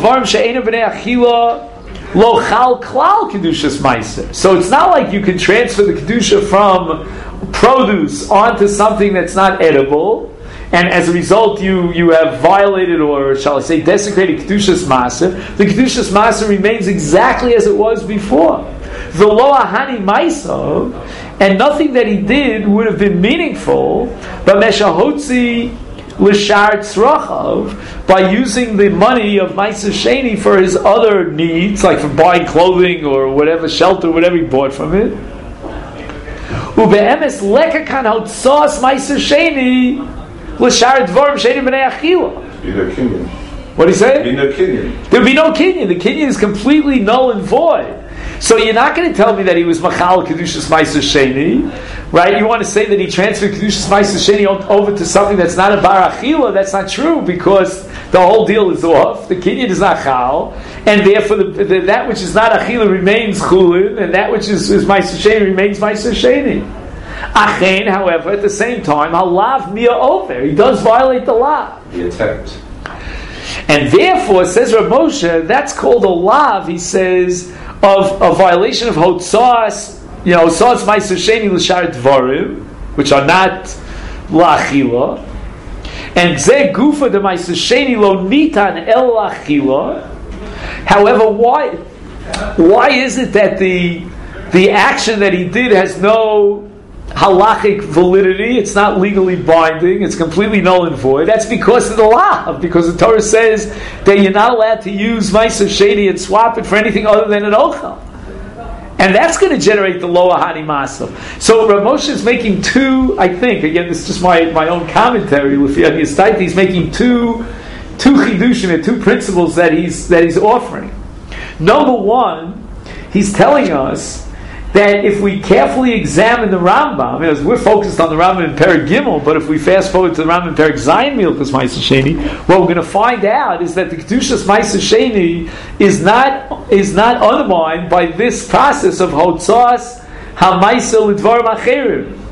A: it's not like you can transfer the kedusha from produce onto something that's not edible, and as a result you have violated, or shall I say desecrated kedushas maaser. The kedushas maaser remains exactly as it was before. The lo ahani ma'asav, and nothing that he did would have been meaningful, but meshahotzi l'shar tzrachav, by using the money of Ma'aser Sheni for his other needs, like for buying clothing or whatever, shelter, whatever he bought from it. Ube'emes lekakan hotzos Ma'aser Sheni l'shar dvarim sheni b'nei achila. What do you say? There would be no kinyan. The kinyan is completely null and void. So you're not going to tell me that he was machal kedushas Ma'aser Sheni, right? You want to say that he transferred kedushas Ma'aser Sheni over to something that's not a bar achila? That's not true, because the whole deal is off. The kinyan is not chal, and therefore that which is not achila remains chulin, and that which is Ma'aser Sheni remains Ma'aser Sheni. Achen, however, at the same time, halav mia over. He does violate the law.
C: The attempt.
A: And therefore, says Rav Moshe, that's called a lav, he says, of a violation of hotzas, hotzas Ma'aser Sheni l'shar dvarim, which are not la'achila, and zeh gufa de Ma'aser Sheni lo nitan el la'achila. However, why is it that the action that he did has no halachic validity? It's not legally binding. It's completely null and void. That's because of the law. Because the Torah says that you're not allowed to use Ma'aser Sheni and swap it for anything other than an ochel. And that's going to generate the lo ahani masav. So Rav Moshe is making two, I think, again, this is just my own commentary, he's making two chidushim and two principles that he's offering. Number one, he's telling us that if we carefully examine the Rambam, as we're focused on the Rambam in Perek Gimel, but if we fast forward to the Rambam in Perek Zayin Milchus Ma'aser Sheni, what we're going to find out is that the Kedushas Ma'aser Sheni is not undermined by this process of Hotzas HaMa'aser L'Dvarim Acherim.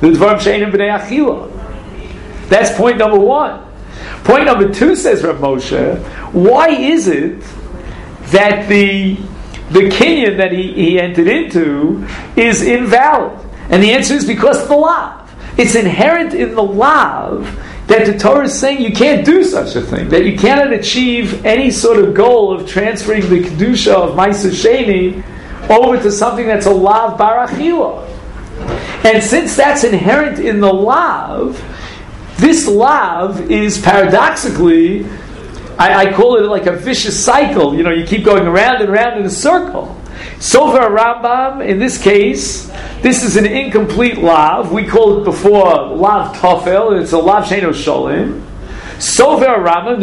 A: The dvarim she'enim b'nei achila. That's point number one. Point number two, says Rav Moshe, why is it that the kinyan that he entered into is invalid? And the answer is because of the lav. It's inherent in the lav that the Torah is saying you can't do such a thing, that you cannot achieve any sort of goal of transferring the kedusha of Ma'aser Sheni over to something that's a lav bar achila. And since that's inherent in the lav, this lav is paradoxically, I call it like a vicious cycle. You keep going around and around in a circle. Sofer Rambam, in this case, this is an incomplete lav. We called it before lav tofel. It's a lav sheino sholim. Sofer Rambam,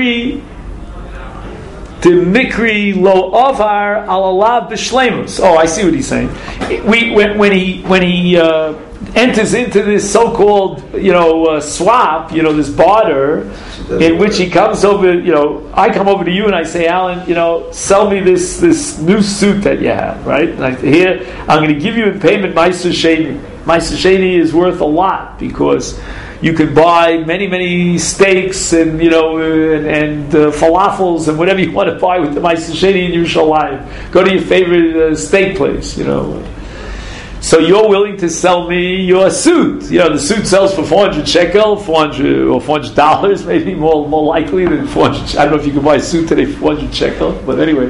A: the mikri lo avar al lav b'shleimus. Oh, I see what he's saying. When he enters into this so-called swap, this barter, in which he comes over. I come over to you and I say, Alan, sell me this new suit that you have, right? And I'm going to give you in payment Ma'aser Sheni. Ma'aser Sheni is worth a lot because you can buy many steaks and falafels and whatever you want to buy with the Ma'aser Sheni in Yerushalayim. Go to your favorite steak place, So you're willing to sell me your suit. The suit sells for 400 shekel, $400 maybe, more likely than 400. I don't know if you can buy a suit today for 400 shekel, but anyway.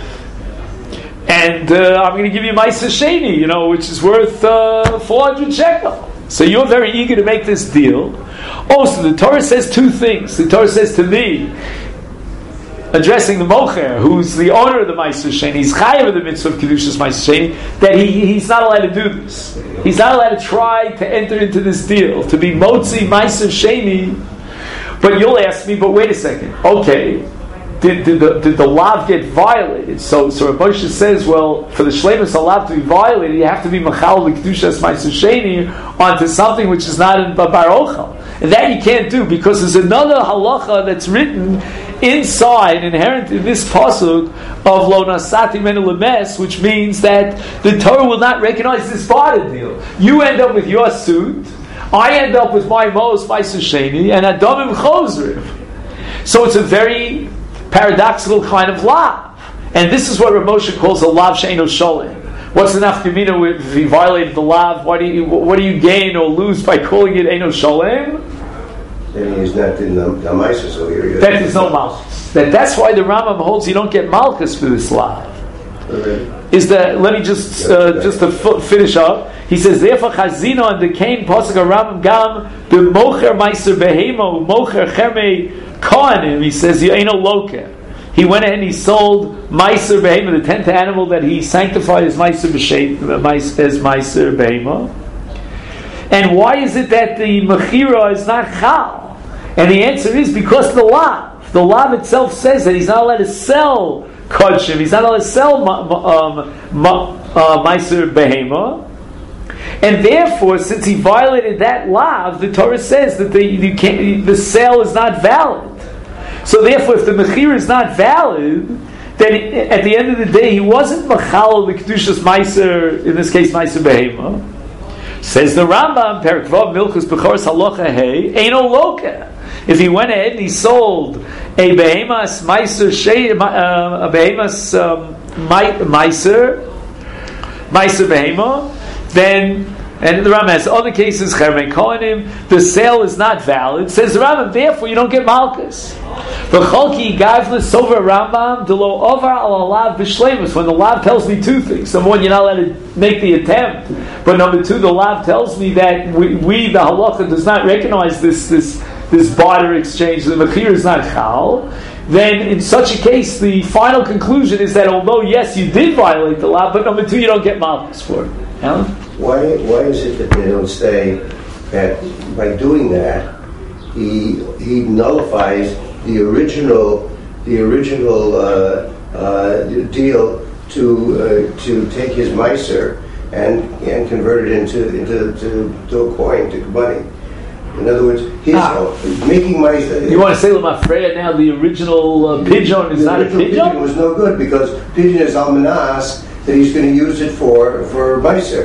A: And I'm going to give you Ma'aser Sheni, which is worth 400 shekel. So you're very eager to make this deal. Also, the Torah says two things. The Torah says to me, addressing the mocher, who's the owner of the Ma'aser Sheni, he's chayav of the mitzvah of kedushas Ma'aser Sheni, that he's not allowed to do this. He's not allowed to try to enter into this deal, to be motzi Ma'aser Sheni. But you'll ask me, but wait a second. Okay, did the lav get violated? So Rav Moshe says, well, for the shleimus lav to be violated, you have to be machal the kedushas Ma'aser Sheni onto something which is not in bar ochel. And that you can't do because there's another halacha that's written inside, inherent in this pasuk of lo nasati menu lemes, which means that the Torah will not recognize this barter deal. You end up with your suit, I end up with my Ma'aser Sheni, and Adamim Chosriv. So it's a very paradoxical kind of lav. And this is what Rav Moshe calls a lav she'eino sholim. What's the nafkamina if he violated the lav? What do you gain or lose by calling it eino sholim?
B: Then he's not in the Ma'aser, so here
A: that is no malchus. That's why the Rambam holds you don't get malchus for this lav. Is that? Let me just to finish up. He says therefore chazino and the Cain pasuk of Rambam gam the mocher Ma'aser behemo mocher chermei kohanim. He says eino loker. He went ahead and he sold Ma'aser behema, the 10th animal that he sanctified as Ma'aser behema. And why is it that the mechira is not chal? And the answer is because of the lav. The lav itself says that he's not allowed to sell kodshim. He's not allowed to sell Ma'aser behema. And therefore, since he violated that lav, the Torah says that the sale is not valid. So therefore, if the mechira is not valid, then at the end of the day, he wasn't machal the kedushas Ma'aser, in this case Ma'aser behema. Says the Rambam, Perek Vav Milchus Bechoros Halacha Hey, eino loka. If he went ahead and he sold a behemas Ma'aser a behemas Ma'aser behema, then. And the Rambam has other cases, Chermei Kohanim, the sale is not valid. Says the Rambam, therefore you don't get malchus. V'cholki gavle sover Rambam delo over al lav b'shleimus. When the lav tells me two things: number one, you're not allowed to make the attempt, but number two, the lav tells me that we the halacha does not recognize this barter exchange. The mechir is not chal. Then in such a case, the final conclusion is that although yes, you did violate the law, but number two, you don't get malchus for it. Alan?
B: Why is it that they don't say that by doing that he nullifies the original deal to take his Ma'aser and convert it into a coin, to money? In other words, he's making Ma'aser.
A: You want to say Lamafreya now? The original pigeon is not a pigeon.
B: Pigeon was no good because pigeon is almanas that he's going to use it for Ma'aser.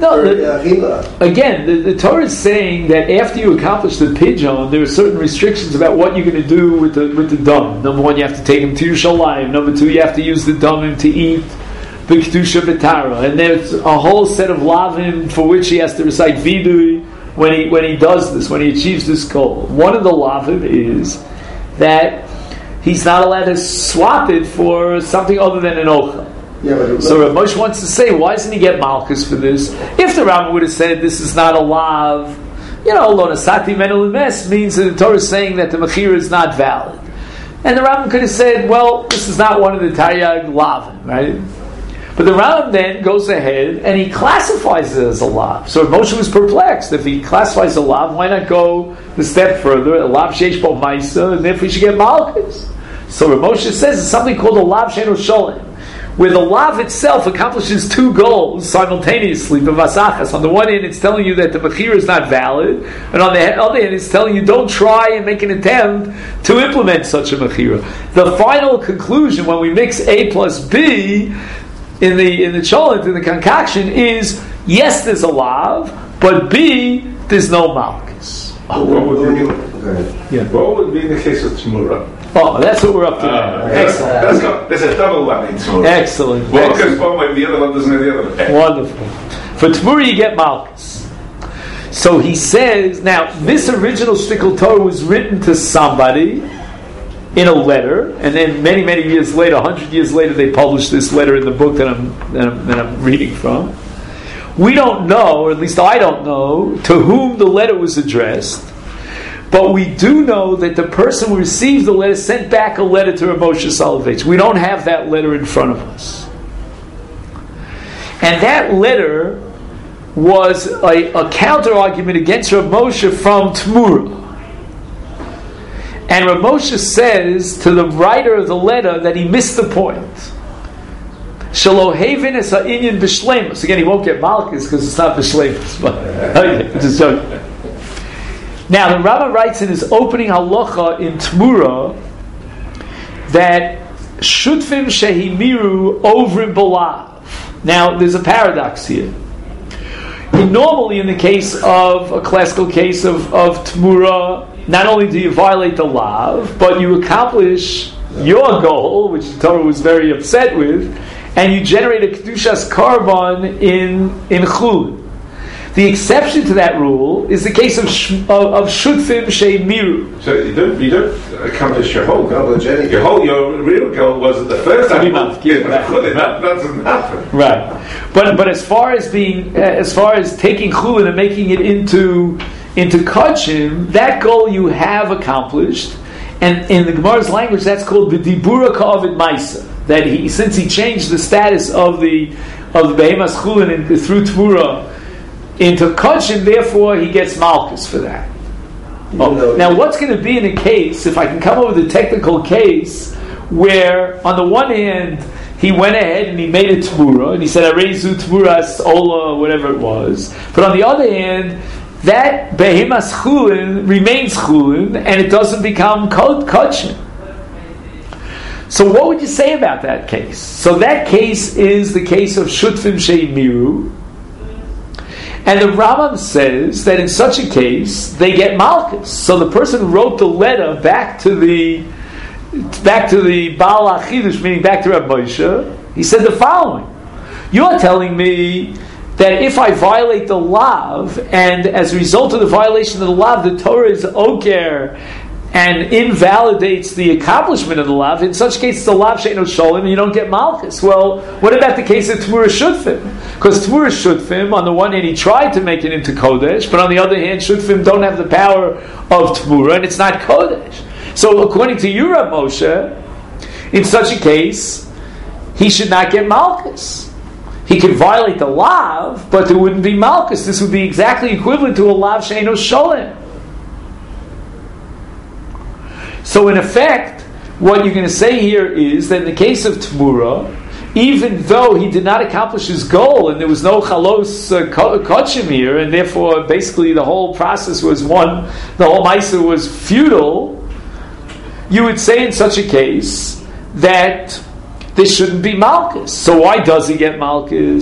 A: No, the Torah is saying that after you accomplish the pidyon, there are certain restrictions about what you're going to do with the dam. Number one, you have to take him to Yerushalayim. Number two, you have to use the dam to eat the kedusha v'tara. And there's a whole set of lavim for which he has to recite vidui when he does this, when he achieves this goal. One of the lavim is that he's not allowed to swap it for something other than an ochel. So Rav Moshe wants to say, why doesn't he get malchus for this? If the Rambam would have said this is not a lav, lo nasati menu l'mes means that the Torah is saying that the mechira is not valid. And the Rambam could have said, well, this is not one of the Taryag lavim, right? But the Rambam then goes ahead and he classifies it as a lav. So Moshe was perplexed. If he classifies a lav, why not go the step further? A lav sheish bo ma'isa, and therefore he should get malchus. So Rav Moshe says it's something called a lav she'eno sholem, where the lav itself accomplishes two goals simultaneously. B'vasachas. On the one hand, it's telling you that the mechira is not valid, and on the other hand, it's telling you don't try and make an attempt to implement such a mechira. The final conclusion, when we mix A plus B in the cholent, in the concoction, is yes, there's a lav, but B, there's no malchus.
C: What would be in the case of Tmura?
A: Oh, that's what we're up to now. Excellent.
C: Let's go. There's a double one in Tmura.
A: Excellent.
C: One goes one way, the other one doesn't have the other way.
A: Wonderful. For Tmura, you get malchus. So he says, now, this original shtickle Torah was written to somebody in a letter, and then many, many years later, 100 years later, they published this letter in the book that I'm reading from. We don't know, or at least I don't know, to whom the letter was addressed, but we do know that the person who received the letter sent back a letter to Rav Moshe Soloveitch. We don't have that letter in front of us. And that letter was a counter-argument against Rav Moshe from Tmura. And Rav Moshe says to the writer of the letter that he missed the point. Shalohevin es ha'inyan b'shleimus. Again, he won't get malchus because it's not b'shleimus. But now, the Rambam writes in his opening halacha in Tmura that shutfim shehimiru ovrim b'lav. Now, there's a paradox here. Normally, in the case of a classical case of Tmura, not only do you violate the lav, but you accomplish your goal, which the Torah was very upset with, and you generate a kedushas karban in chulin. The exception to that rule is the case of shutfim sheimiru.
C: So you don't accomplish your whole goal. Your real goal was at the first time. That doesn't happen.
A: Right, but as far as taking chulin and making it into kachim, that goal you have accomplished, and in the Gemara's language, that's called the dibura ka'avid ma'isa. That since he changed the status of the behemas chulin through Tmura into kachim, therefore he gets malchus for that. Now, what's going to be in a case, if I can come up with a technical case, where on the one hand he went ahead and he made a Tmura, and he said Arezu Tmuras Ola, whatever it was, but on the other hand, that behemas chulin remains chulin, and it doesn't become kachim. So what would you say about that case? So that case is the case of shutfim sheimiru, and the Rambam says that in such a case they get malchus. So the person who wrote the letter back to the Baal HaChidush, meaning back to Rav Moshe, he said the following: you're telling me that if I violate the lav, and as a result of the violation of the lav, the Torah is oker and invalidates the accomplishment of the lav, in such case the lav she'eno sholem, and you don't get malchus. Well, what about the case of Tmura Shutfim? Because Tmura Shutfim, on the one hand, he tried to make it into Kodesh, but on the other hand, Shutfim don't have the power of Tmura, and it's not Kodesh. So according to you, Rav Moshe, in such a case, he should not get malchus. He could violate the lav, but there wouldn't be malchus. This would be exactly equivalent to a lav she'eno sholem. So in effect, what you're going to say here is that in the case of Tmura, even though he did not accomplish his goal, and there was no chalos kachim here, and therefore basically the whole process was the whole ma'isa was futile, you would say in such a case that there shouldn't be malchus. So why does he get malchus?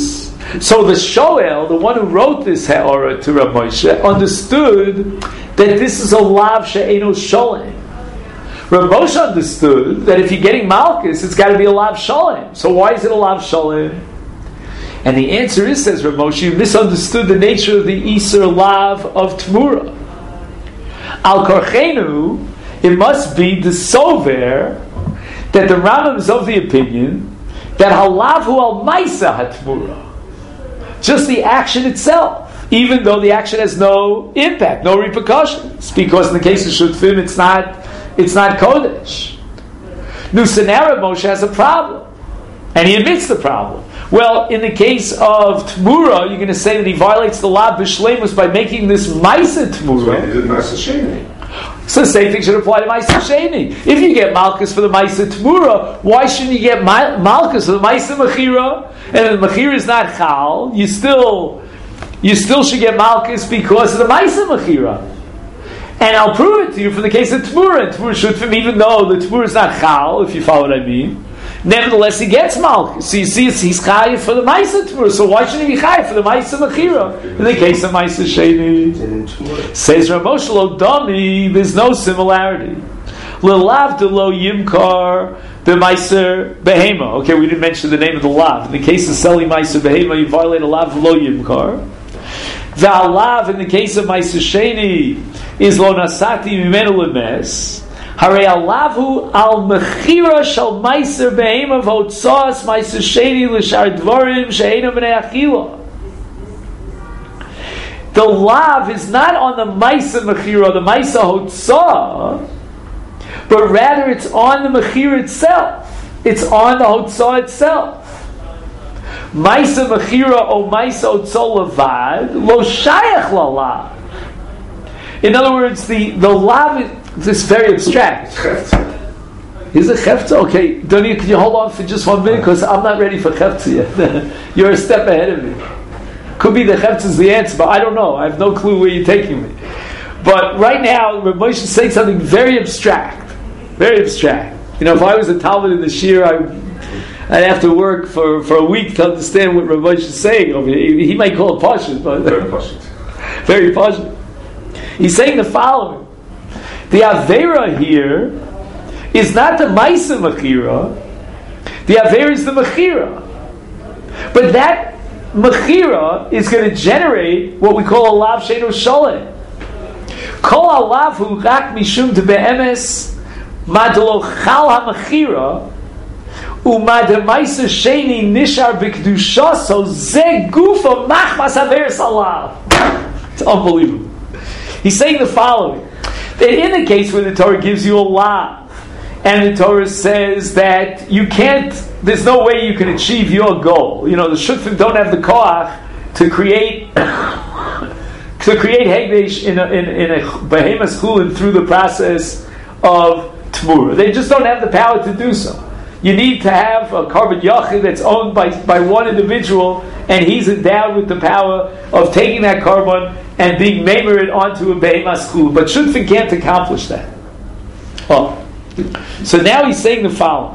A: So the Shoel, the one who wrote this Ha'ara to Rav Moshe, understood that this is a lav she'eno sholem. Rav Moshe understood that if you're getting Malkus, it's got to be a lav sholem. So why is it a lav sholem? And the answer is, says Rav Moshe, you misunderstood the nature of the Isur lav of Tmura. Al Korchenu, it must be the sover that the Rambam is of the opinion that halavhu al maisa hatmura, just the action itself, even though the action has no impact, no repercussions, because in the case of shutfim, it's not kodesh. Nusanera Moshe has a problem, and he admits the problem. Well, in the case of Tmura, you're going to say that he violates the law b'shleimus by making this maisa Tmura. So the same thing should apply to Maisa Sheni. If you get Malkus for the Maisa Tmura, why shouldn't you get Malkus for the Maisa Mechira? And the Mechira is not Chal, you still should get Malkus because of the Maisa Mechira. And I'll prove it to you for the case of Tmura. And Tmura should, even though the Tmura is not Chal, if you follow what I mean, nevertheless he gets Malkus. So you see, he's Chayiv for the Maisa Tmura. So why shouldn't he be Chayiv for the Maisa Mechira? In the case of Maisa Sheni, says Rav Moshe Lo Dami, there's no similarity. L'lav de lo yimkar the Meiser Behema. Okay, we didn't mention the name of the lav. In the case of selling Meiser Behema, you violate a lav lo yimkar. The lav in the case of Meiser Sheni is lo nasati mimenu lemes. Harei alavu al mechira shal Meiser Behema v'otzos Meiser Sheni l'shar dvarim she'ena b'nei achila. The lav is not on the Meiser Mechira, the Meiser Hotzah, but rather it's on the Mechira itself. It's on the Hotzah itself. Meiser Mechira o Meiser Hotzah levad lo shayach lalav. In other words, the lav is very abstract. Is it chefta? Okay, Donnie, can you hold on for just 1 minute? Because I'm not ready for chefta yet. You're a step ahead of me. Could be the chefta is the answer, but I don't know. I have no clue where you're taking me. But right now, Rav Moshe is saying something very abstract. Very abstract. You know, if I was a Talmud in the Shir, I'd have to work for a week to understand what Rav Moshe is saying. He might call it pashut, but
C: very pashut.
A: Very pashut. He's saying the following: the Avera here is not the Maisa Mechira. The Avera is the Mechira. But that Mechira is going to generate what we call a lav she'eno sholem. Kol alav hu rak mishum de be'emes madlo chal ha-mechira u'mad ha-maisa sheni nishar b'kedushaso ze gufa machmas averes alav. It's unbelievable. He's saying the following: that in the case where the Torah gives you a lav, and the Torah says that you can't, there's no way you can achieve your goal. You know, the Shutfim don't have the koach to create Hegdesh in a Behemoth Chulin through the process of Tmura. They just don't have the power to do so. You need to have a Karban Yachid that's owned by one individual, and he's endowed with the power of taking that Karban and being memored onto a Behemoth Chulin. But Shutfim can't accomplish that. Oh. So now he's saying the following.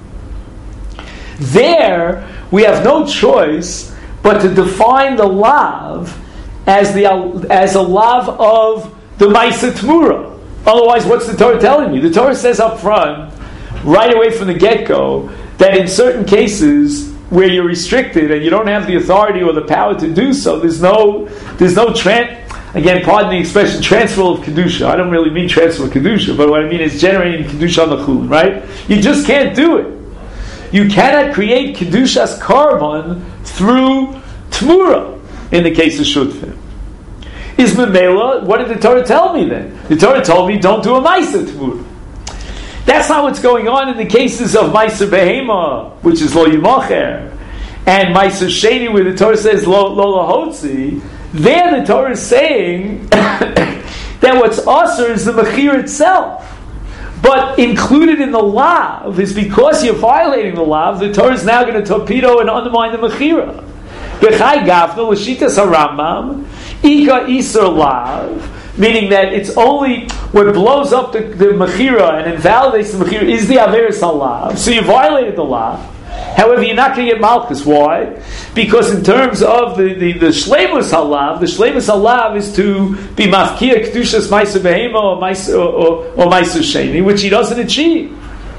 A: There, we have no choice but to define the lav as a lav of the Maisa Tmura. Otherwise, what's the Torah telling me? The Torah says up front, right away from the get-go, that in certain cases where you're restricted and you don't have the authority or the power to do so, there's no again, pardon the expression, transfer of Kedusha. I don't really mean transfer of Kedusha, but what I mean is generating Kedusha on the Chulin, right? You just can't do it. You cannot create Kedushas Karban through Tmura in the case of Shutfim. Is Memela, what did the Torah tell me then? The Torah told me don't do a Maisa Tmura. That's not what's going on in the cases of Maisa Behema, which is Lo Yimacher, and Maisa Sheni, where the Torah says Lo Lahotzi. There the Torah is saying that what's asur is the mechir itself. But included in the lav is because you're violating the lav, the Torah is now going to torpedo and undermine the mechira. B'chai gafno l'shitas harambam ika isur lav, meaning that it's only what blows up the mechira and invalidates the mechira is the averes halav. So you violated the lav. However, you're not going to get malchus. Why? Because in terms of the shleimus halav, the shleimus halav is to be mafkia kedushas ma'aser behema or ma'aser sheni, which he doesn't achieve.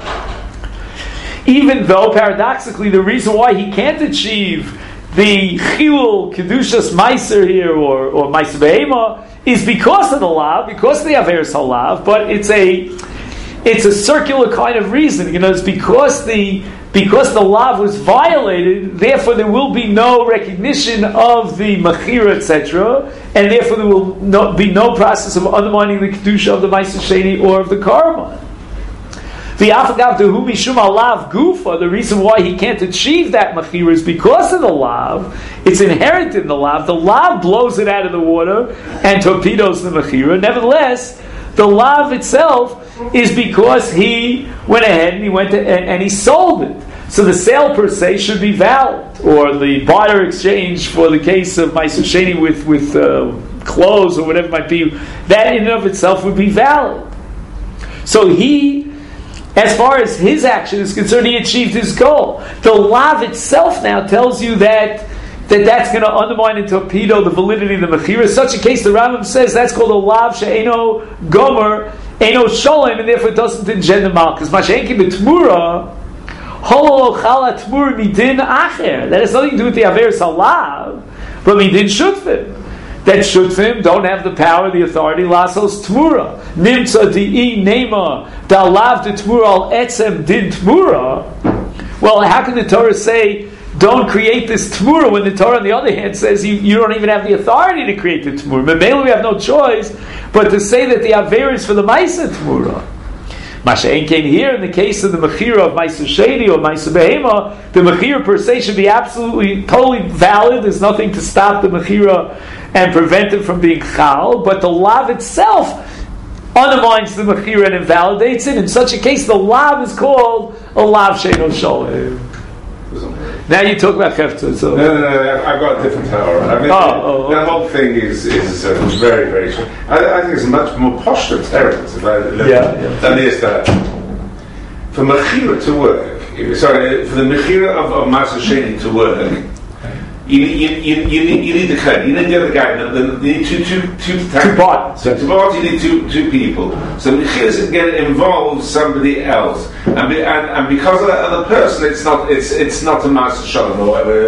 A: Even though, paradoxically, the reason why he can't achieve the chilul kedushas ma'aser here or ma'aser behema is because of the lav, because of the averes halav, but it's a circular kind of reason. It's because the lav was violated, therefore there will be no recognition of the mechira, etc., and therefore there will be no process of undermining the kedusha of the ma'aser sheni or of the karma. The afagav dehu mishum alav gufa. The reason why he can't achieve that mechira is because of the lav. It's inherent in the lav. The lav blows it out of the water and torpedoes the mechira. Nevertheless, the lav itself is because he went ahead and and he sold it. So the sale per se should be valid, or the barter exchange for the case of ma'aser sheni with clothes or whatever it might be. That in and of itself would be valid. So he, as far as his action is concerned, he achieved his goal. The lav itself now tells you that's going to undermine and torpedo the validity of the mechira. In such a case, the Rambam says that's called a lav she'eno gomer, eno sholem, and therefore it doesn't engender malchus. Masha'enki b'tmura, hololo chala tmur midin acher. That has nothing to do with the averes halav, but midin shutfim. That shutfim don't have the power, the authority, lasos tmura. Nimtza di'i nema da lav de tmura al etzem din tmura. Well, how can the Torah say don't create this tmura when the Torah on the other hand says you don't even have the authority to create the tmura? Maybe we have no choice but to say that the aver is for the ma'aser tmura. Masha'en came here in the case of the mechira of ma'aser sheni or ma'aser behema, the mechira per se should be absolutely, totally valid. There's nothing to stop the mechira and prevent it from being chal, but the lav itself undermines the mechira and invalidates it. In such a case, the lav is called a lav she'eno sholem. Now you talk about Hefta. So.
C: No, I've got a different tower. I mean, the whole thing is very, very short. I think it's a much more posh teretz than is that. For mechira to work, for the mechira of ma'aser sheni to work, you need the guy. You need the other guy. You need two parties. So you need two people. So mechira is going to involve somebody else, and because of that other person, it's not a ma'aser shalom or whatever.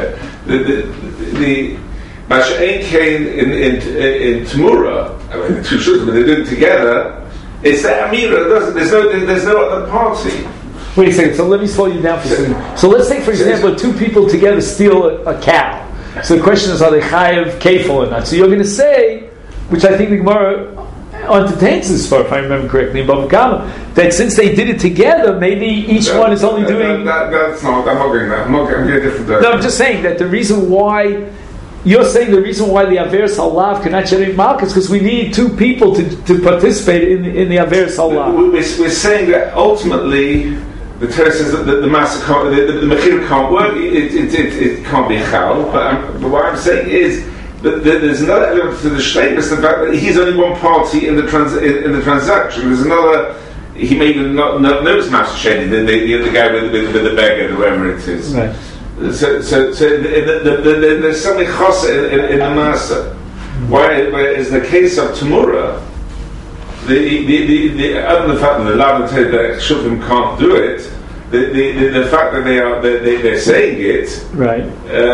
C: The masha'en came in Tmura. I mean, the two shuttim, when they do it together, it's the amira. There's no other party.
A: Wait a second, so let me slow you down for a second. So let's take, for example, two people together steal a cow. So the question is, are they chayav kefil or not? So you're going to say, which I think the Gemara entertains this for, if I remember correctly, in Bava Kama, that since they did it together, maybe each one is only doing...
C: That's not, I'm not getting that. I'm getting a different...
A: No, I'm just saying that the reason why... You're saying the reason why the averes halav cannot generate malchus because we need two people to participate in the averes halav.
C: We're saying that ultimately... The Torah says that the mechira can't work. It can't be chal. But what I'm saying is that there's another element to the shleimus, the fact that he's only one party in the transaction. There's another. He may even not notice ma'aser sheni, the guy with the beggar, whoever it is.
A: Right.
C: So there's something chos in the master. Whereas in the case of Tamura, the other than the fact that the lav that shuvim can't do it, the fact that they're saying it,
A: right?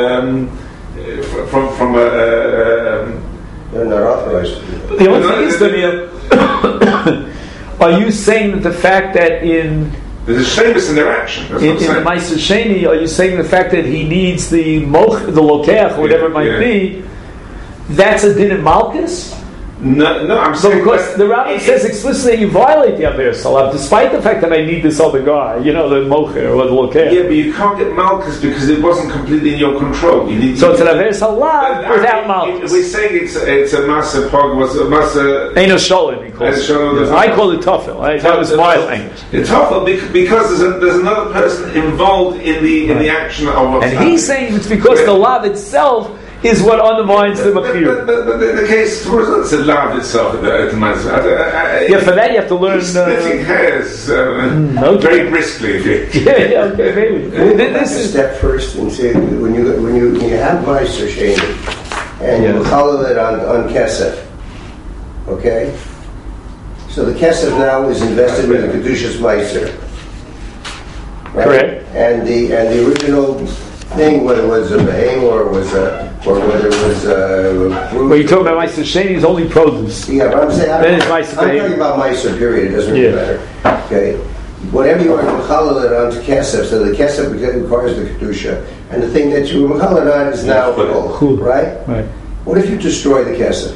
C: From
B: they're not authorized to do it.
A: The only thing is, Daniel, are you saying that the fact that
C: there's a shleimus in their action?
A: In the ma'aser sheni, are you saying the fact that he needs the lokeach, whatever it might be, that's a din in malchus?
C: No, I'm saying
A: because the Rambam says explicitly you violate the averes halav, despite the fact that I need this other guy, the mocher or the lokeach.
C: Yeah, but you can't get malchus because it wasn't completely in your control.
A: It's an averes halav without malchus.
C: We're saying it's a masa pog, was a masa.
A: Ain't a sholem, he calls it. I call it tafel. That was my language.
C: It's tafel because there's another person involved in the action of what's happening.
A: And he's saying it's because the lav itself is what undermines the mechira.
C: But the case, it's a lav itself. For that
A: you have to learn.
C: Splitting hairs very briskly.
A: Okay, maybe.
B: This is step first and say when you have Meiser Sheni and you follow it on Kesef, okay? So the Kesef now is invested with the Kedushas Meiser. Right?
A: Correct.
B: And the original thing, whether it was a behem or whether it was
A: well, you're talking about Meiser Sheni is only produce.
B: Yeah, but I'm saying
A: I'm
B: talking about Meiser period. It doesn't really matter. Okay. Whatever you are mechalel it onto kesef, so the kesef requires the kedusha, and the thing that you mechalel it on is now full, right?
A: Right.
B: What if you destroy the kesef?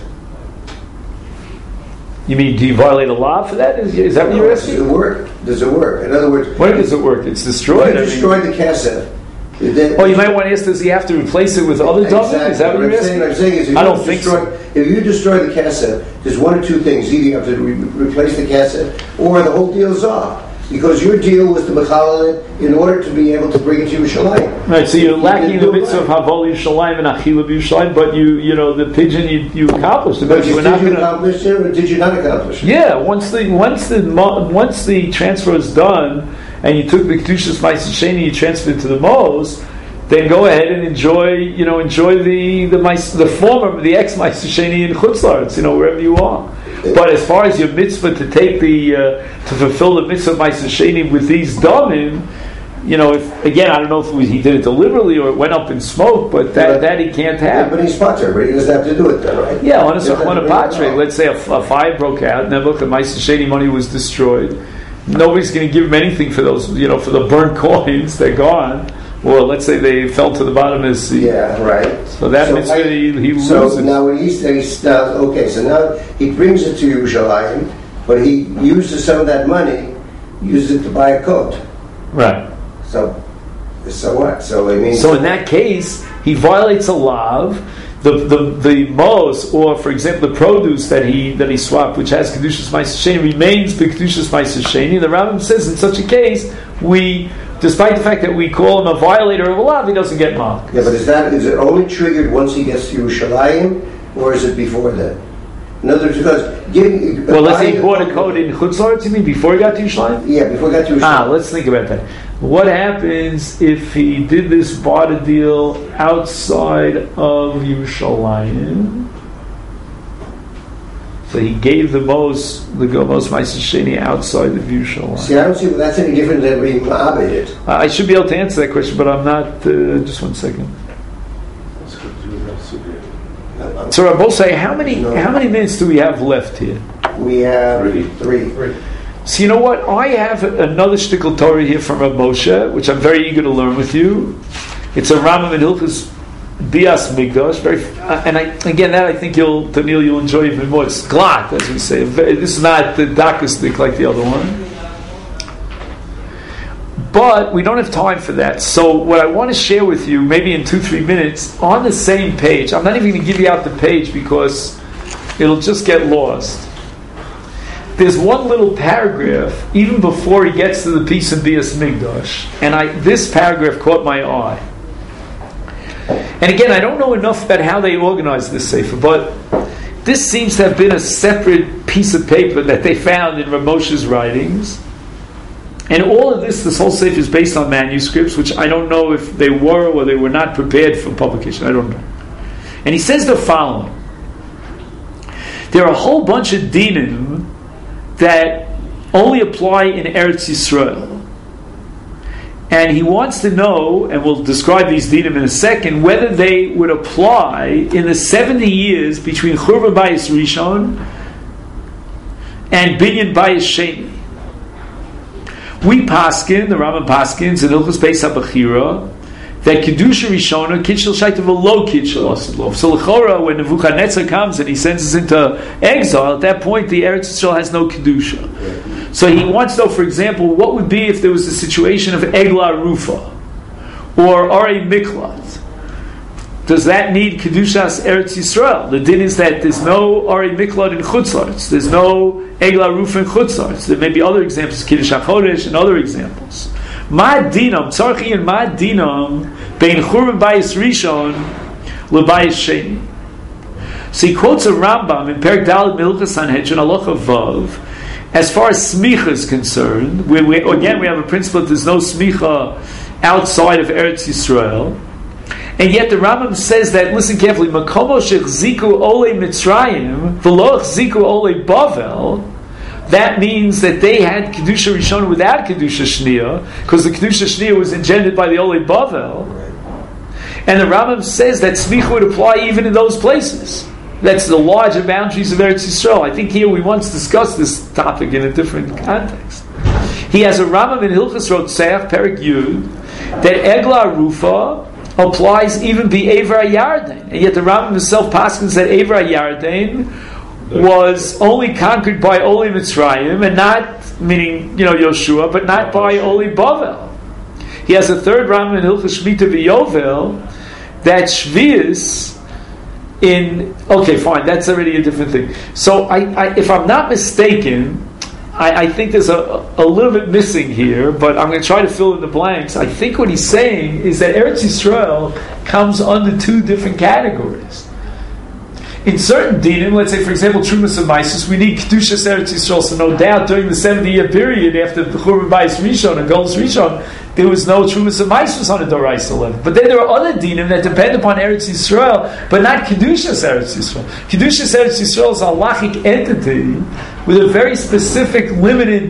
A: You mean, do you violate a law for that? Is that what you're asking?
B: Does it work? In other words,
A: when does it work? It's destroyed.
B: If you destroy the kesef.
A: You might want to ask, does he have to replace it with other dovim? Is that what you're asking?
B: I'm saying is, I don't think so. If you destroy the kesef, there's one or two things. Either you have to replace the kesef, or the whole deal's off. Because your deal was to mechalel it in order to be able to bring it to Yerushalayim.
A: Right, so you're lacking the mitzvah of Havol Yerushalayim and Achila Yerushalayim, but the pigeon you accomplished it.
B: But did you accomplish it, or did you not accomplish it?
A: Yeah, once the transfer is done, and you took the Kedushas Meiser Sheni, you transferred it to the Mos, then go ahead and enjoy the former, the ex Meiser Sheni in Chutz La'aretz, wherever you are. But as far as your mitzvah to take to fulfill the mitzvah of Meiser Sheni with these damim, if again I don't know if he did it deliberately or it went up in smoke, but that he can't have.
B: But he's potter, right? He doesn't have to do it then, right?
A: Yeah, on a patre, let's say a fire broke out, and then look, the Meiser Sheni money was destroyed. Nobody's going to give him anything for those, for the burnt coins. They're gone. Or let's say they fell to the bottom of the sea.
B: Yeah, right.
A: So that mitzvah he loses.
B: So now when he says, so now he brings it to Yerushalayim, but he uses some of that money, uses it to buy a coat.
A: Right.
B: So what? So in
A: that case, he violates a law. The mos, or for example, the produce that he swapped, which has kedushas meiser sheni, remains kedushas meiser sheni. The Rambam says in such a case, despite the fact that we call him a violator of a law, he doesn't get marked.
B: Yeah, but is it only triggered once he gets to Yerushalayim, or is it before that? In other words, because
A: let's say he bought a coat in Chutz La'aretz, you mean before he got to Yerushalayim?
B: Yeah, before he got to Yerushalayim.
A: Let's think about that. What happens if he did this barter deal outside of Yerushalayim? So he gave the Mos Meiser Sheni outside of Yerushalayim.
B: See, I don't see that's any different than being ma'abed.
A: I should be able to answer that question, but I'm not. Just 1 second. So Rabbi say, how many minutes do we have left here?
B: We have three.
A: So you know what? I have another shtickle Torah here from Rav Moshe, which I'm very eager to learn with you. It's a Rambam in Hilchos Bias Migdash. I think you'll enjoy even more. It's glatt, as we say. This is not the dakistik like the other one. But we don't have time for that. So what I want to share with you, maybe in 2-3 minutes, on the same page. I'm not even going to give you out the page because it'll just get lost. There's one little paragraph, even before he gets to the piece in Bias Migdash, and this paragraph caught my eye. And again, I don't know enough about how they organized this sefer, but this seems to have been a separate piece of paper that they found in Rav Moshe's writings. And all of this whole sefer is based on manuscripts, which I don't know if they were or they were not prepared for publication. I don't know. And he says the following. There are a whole bunch of dinim that only apply in Eretz Yisrael. And he wants to know, and we'll describe these dinim in a second, whether they would apply in the 70 years between Churban Bayis Rishon and Binyan Bayis Sheni. We paskin, the Rambam paskins, in Hilchos Beis HaBechira, that Kedusha Rishona, Kitchel Shaitav, lo Kitchel Asidlov. So L'chora, when Nebuchadnezzar comes and he sends us into exile, at that point the Eretz Yisrael has no Kedusha. So he wants to know, for example, what would be if there was a situation of Egla Rufa or Ari Miklat. Does that need Kedushas Eretz Yisrael? The din is that there's no Ari Miklat in Chutz La'aretz. There's no Egla Rufa in Chutz La'aretz. There may be other examples, Kiddush HaChodesh and other examples. Ma dinam, tzarchi and ma dinam, bein Churban Bayis Rishon, L'bayis sheni. So he quotes a Rambam in Perek Daled Milchas Sanhedrin Halacha Vav. As far as smicha is concerned, we have a principle that there's no smicha outside of Eretz Yisrael. And yet the Rambam says that, listen carefully, Makomo shechziku ole Mitzrayim, v'lo chziku ole Bavel, that means that they had Kedusha Rishon without Kedusha Shniya, because the Kedusha Shniya was engendered by the ole Bavel. And the Rambam says that smicha would apply even in those places. That's the larger boundaries of Eretz Yisrael. I think here we once discussed this topic in a different context. He has a Rambam in Hilchos Rotzeach, Perek Yud, that Egla Rufa applies even be Eivra Yarden. And yet the Rambam himself paskins that Eivra Yarden was only conquered by Oli Mitzrayim, and not, meaning, Yoshua, but not by Oli Bavel. He has a third Rambam in Hilchos Shmita V'Yovel, that Shvius, okay, fine, that's already a different thing. So, if I'm not mistaken, I think there's a little bit missing here, but I'm going to try to fill in the blanks. I think what he's saying is that Eretz Yisrael comes under two different categories. In certain dinim, let's say, for example, Trumas and Maisus, we need Kedushas Eretz Yisrael, so no doubt during the 70-year period after the Churban Bayis Rishon and Golos Rishon, there was no Trumas and Maisus on the Doraisa level. But then there are other dinim that depend upon Eretz Yisrael, but not Kedushas Eretz Yisrael. Kedushas Eretz Yisrael is a halachic entity with a very specific, limited,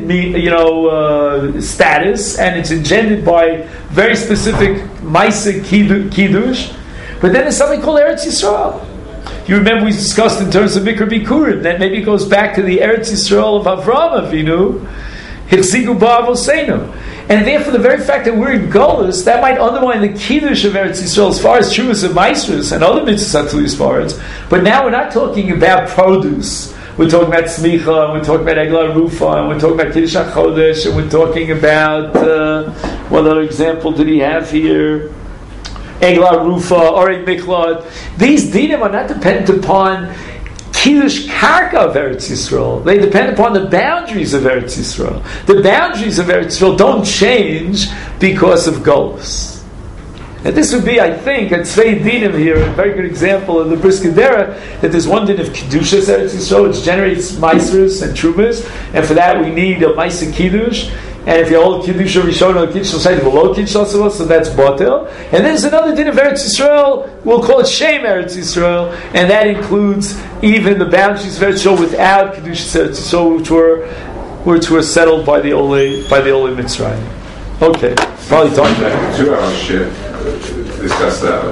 A: status, and it's engendered by very specific Maisa Kiddush. But then there's something called Eretz Yisrael. You remember we discussed in terms of Mikra Bikurim, that maybe it goes back to the Eretz Yisrael of Avraham Avinu, Hirzigu Ba'avoseinu. And therefore, the very fact that we're in Golus, that might undermine the Kiddush of Eretz Yisrael as far as Trumas and Maisrus and other mitzvahs Atulus Baritz. But now we're not talking about produce. We're talking about Smicha, and we're talking about Egla Rufa, and we're talking about Kiddush HaChodesh, and we're talking about, what other example did he have here? Egla Rufa, Oreg Miklad. These dinim are not dependent upon Kiddush Karka of Eretz Yisrael. They depend upon the boundaries of Eretz Yisrael. The boundaries of Eretz Yisrael don't change because of Golus. And this would be, I think, a Tzvei Dinim here, a very good example of the Briskadera, that there's one din of Kedushas Eretz Yisrael, which generates Maisrus and Trumas, and for that we need a Maisa Kiddush. And if you hold Kiddush Rishon or Kiddush Sosai below Kiddush Sosai, so that's Batel. And then there's another din of Eretz Yisrael, we'll call it Shem Eretz Yisrael, and that includes even the boundaries of Eretz Yisrael without Kiddush Eretz Yisrael, which were settled by the Ole Mitzrayim. Okay, probably talking about
C: 2 hours shit. Discuss that.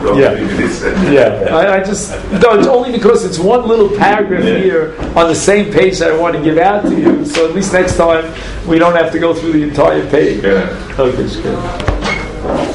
A: It's only because it's one little paragraph here on the same page that I want to give out to you, so at least next time we don't have to go through the entire page.
C: Yeah.
A: Okay, good.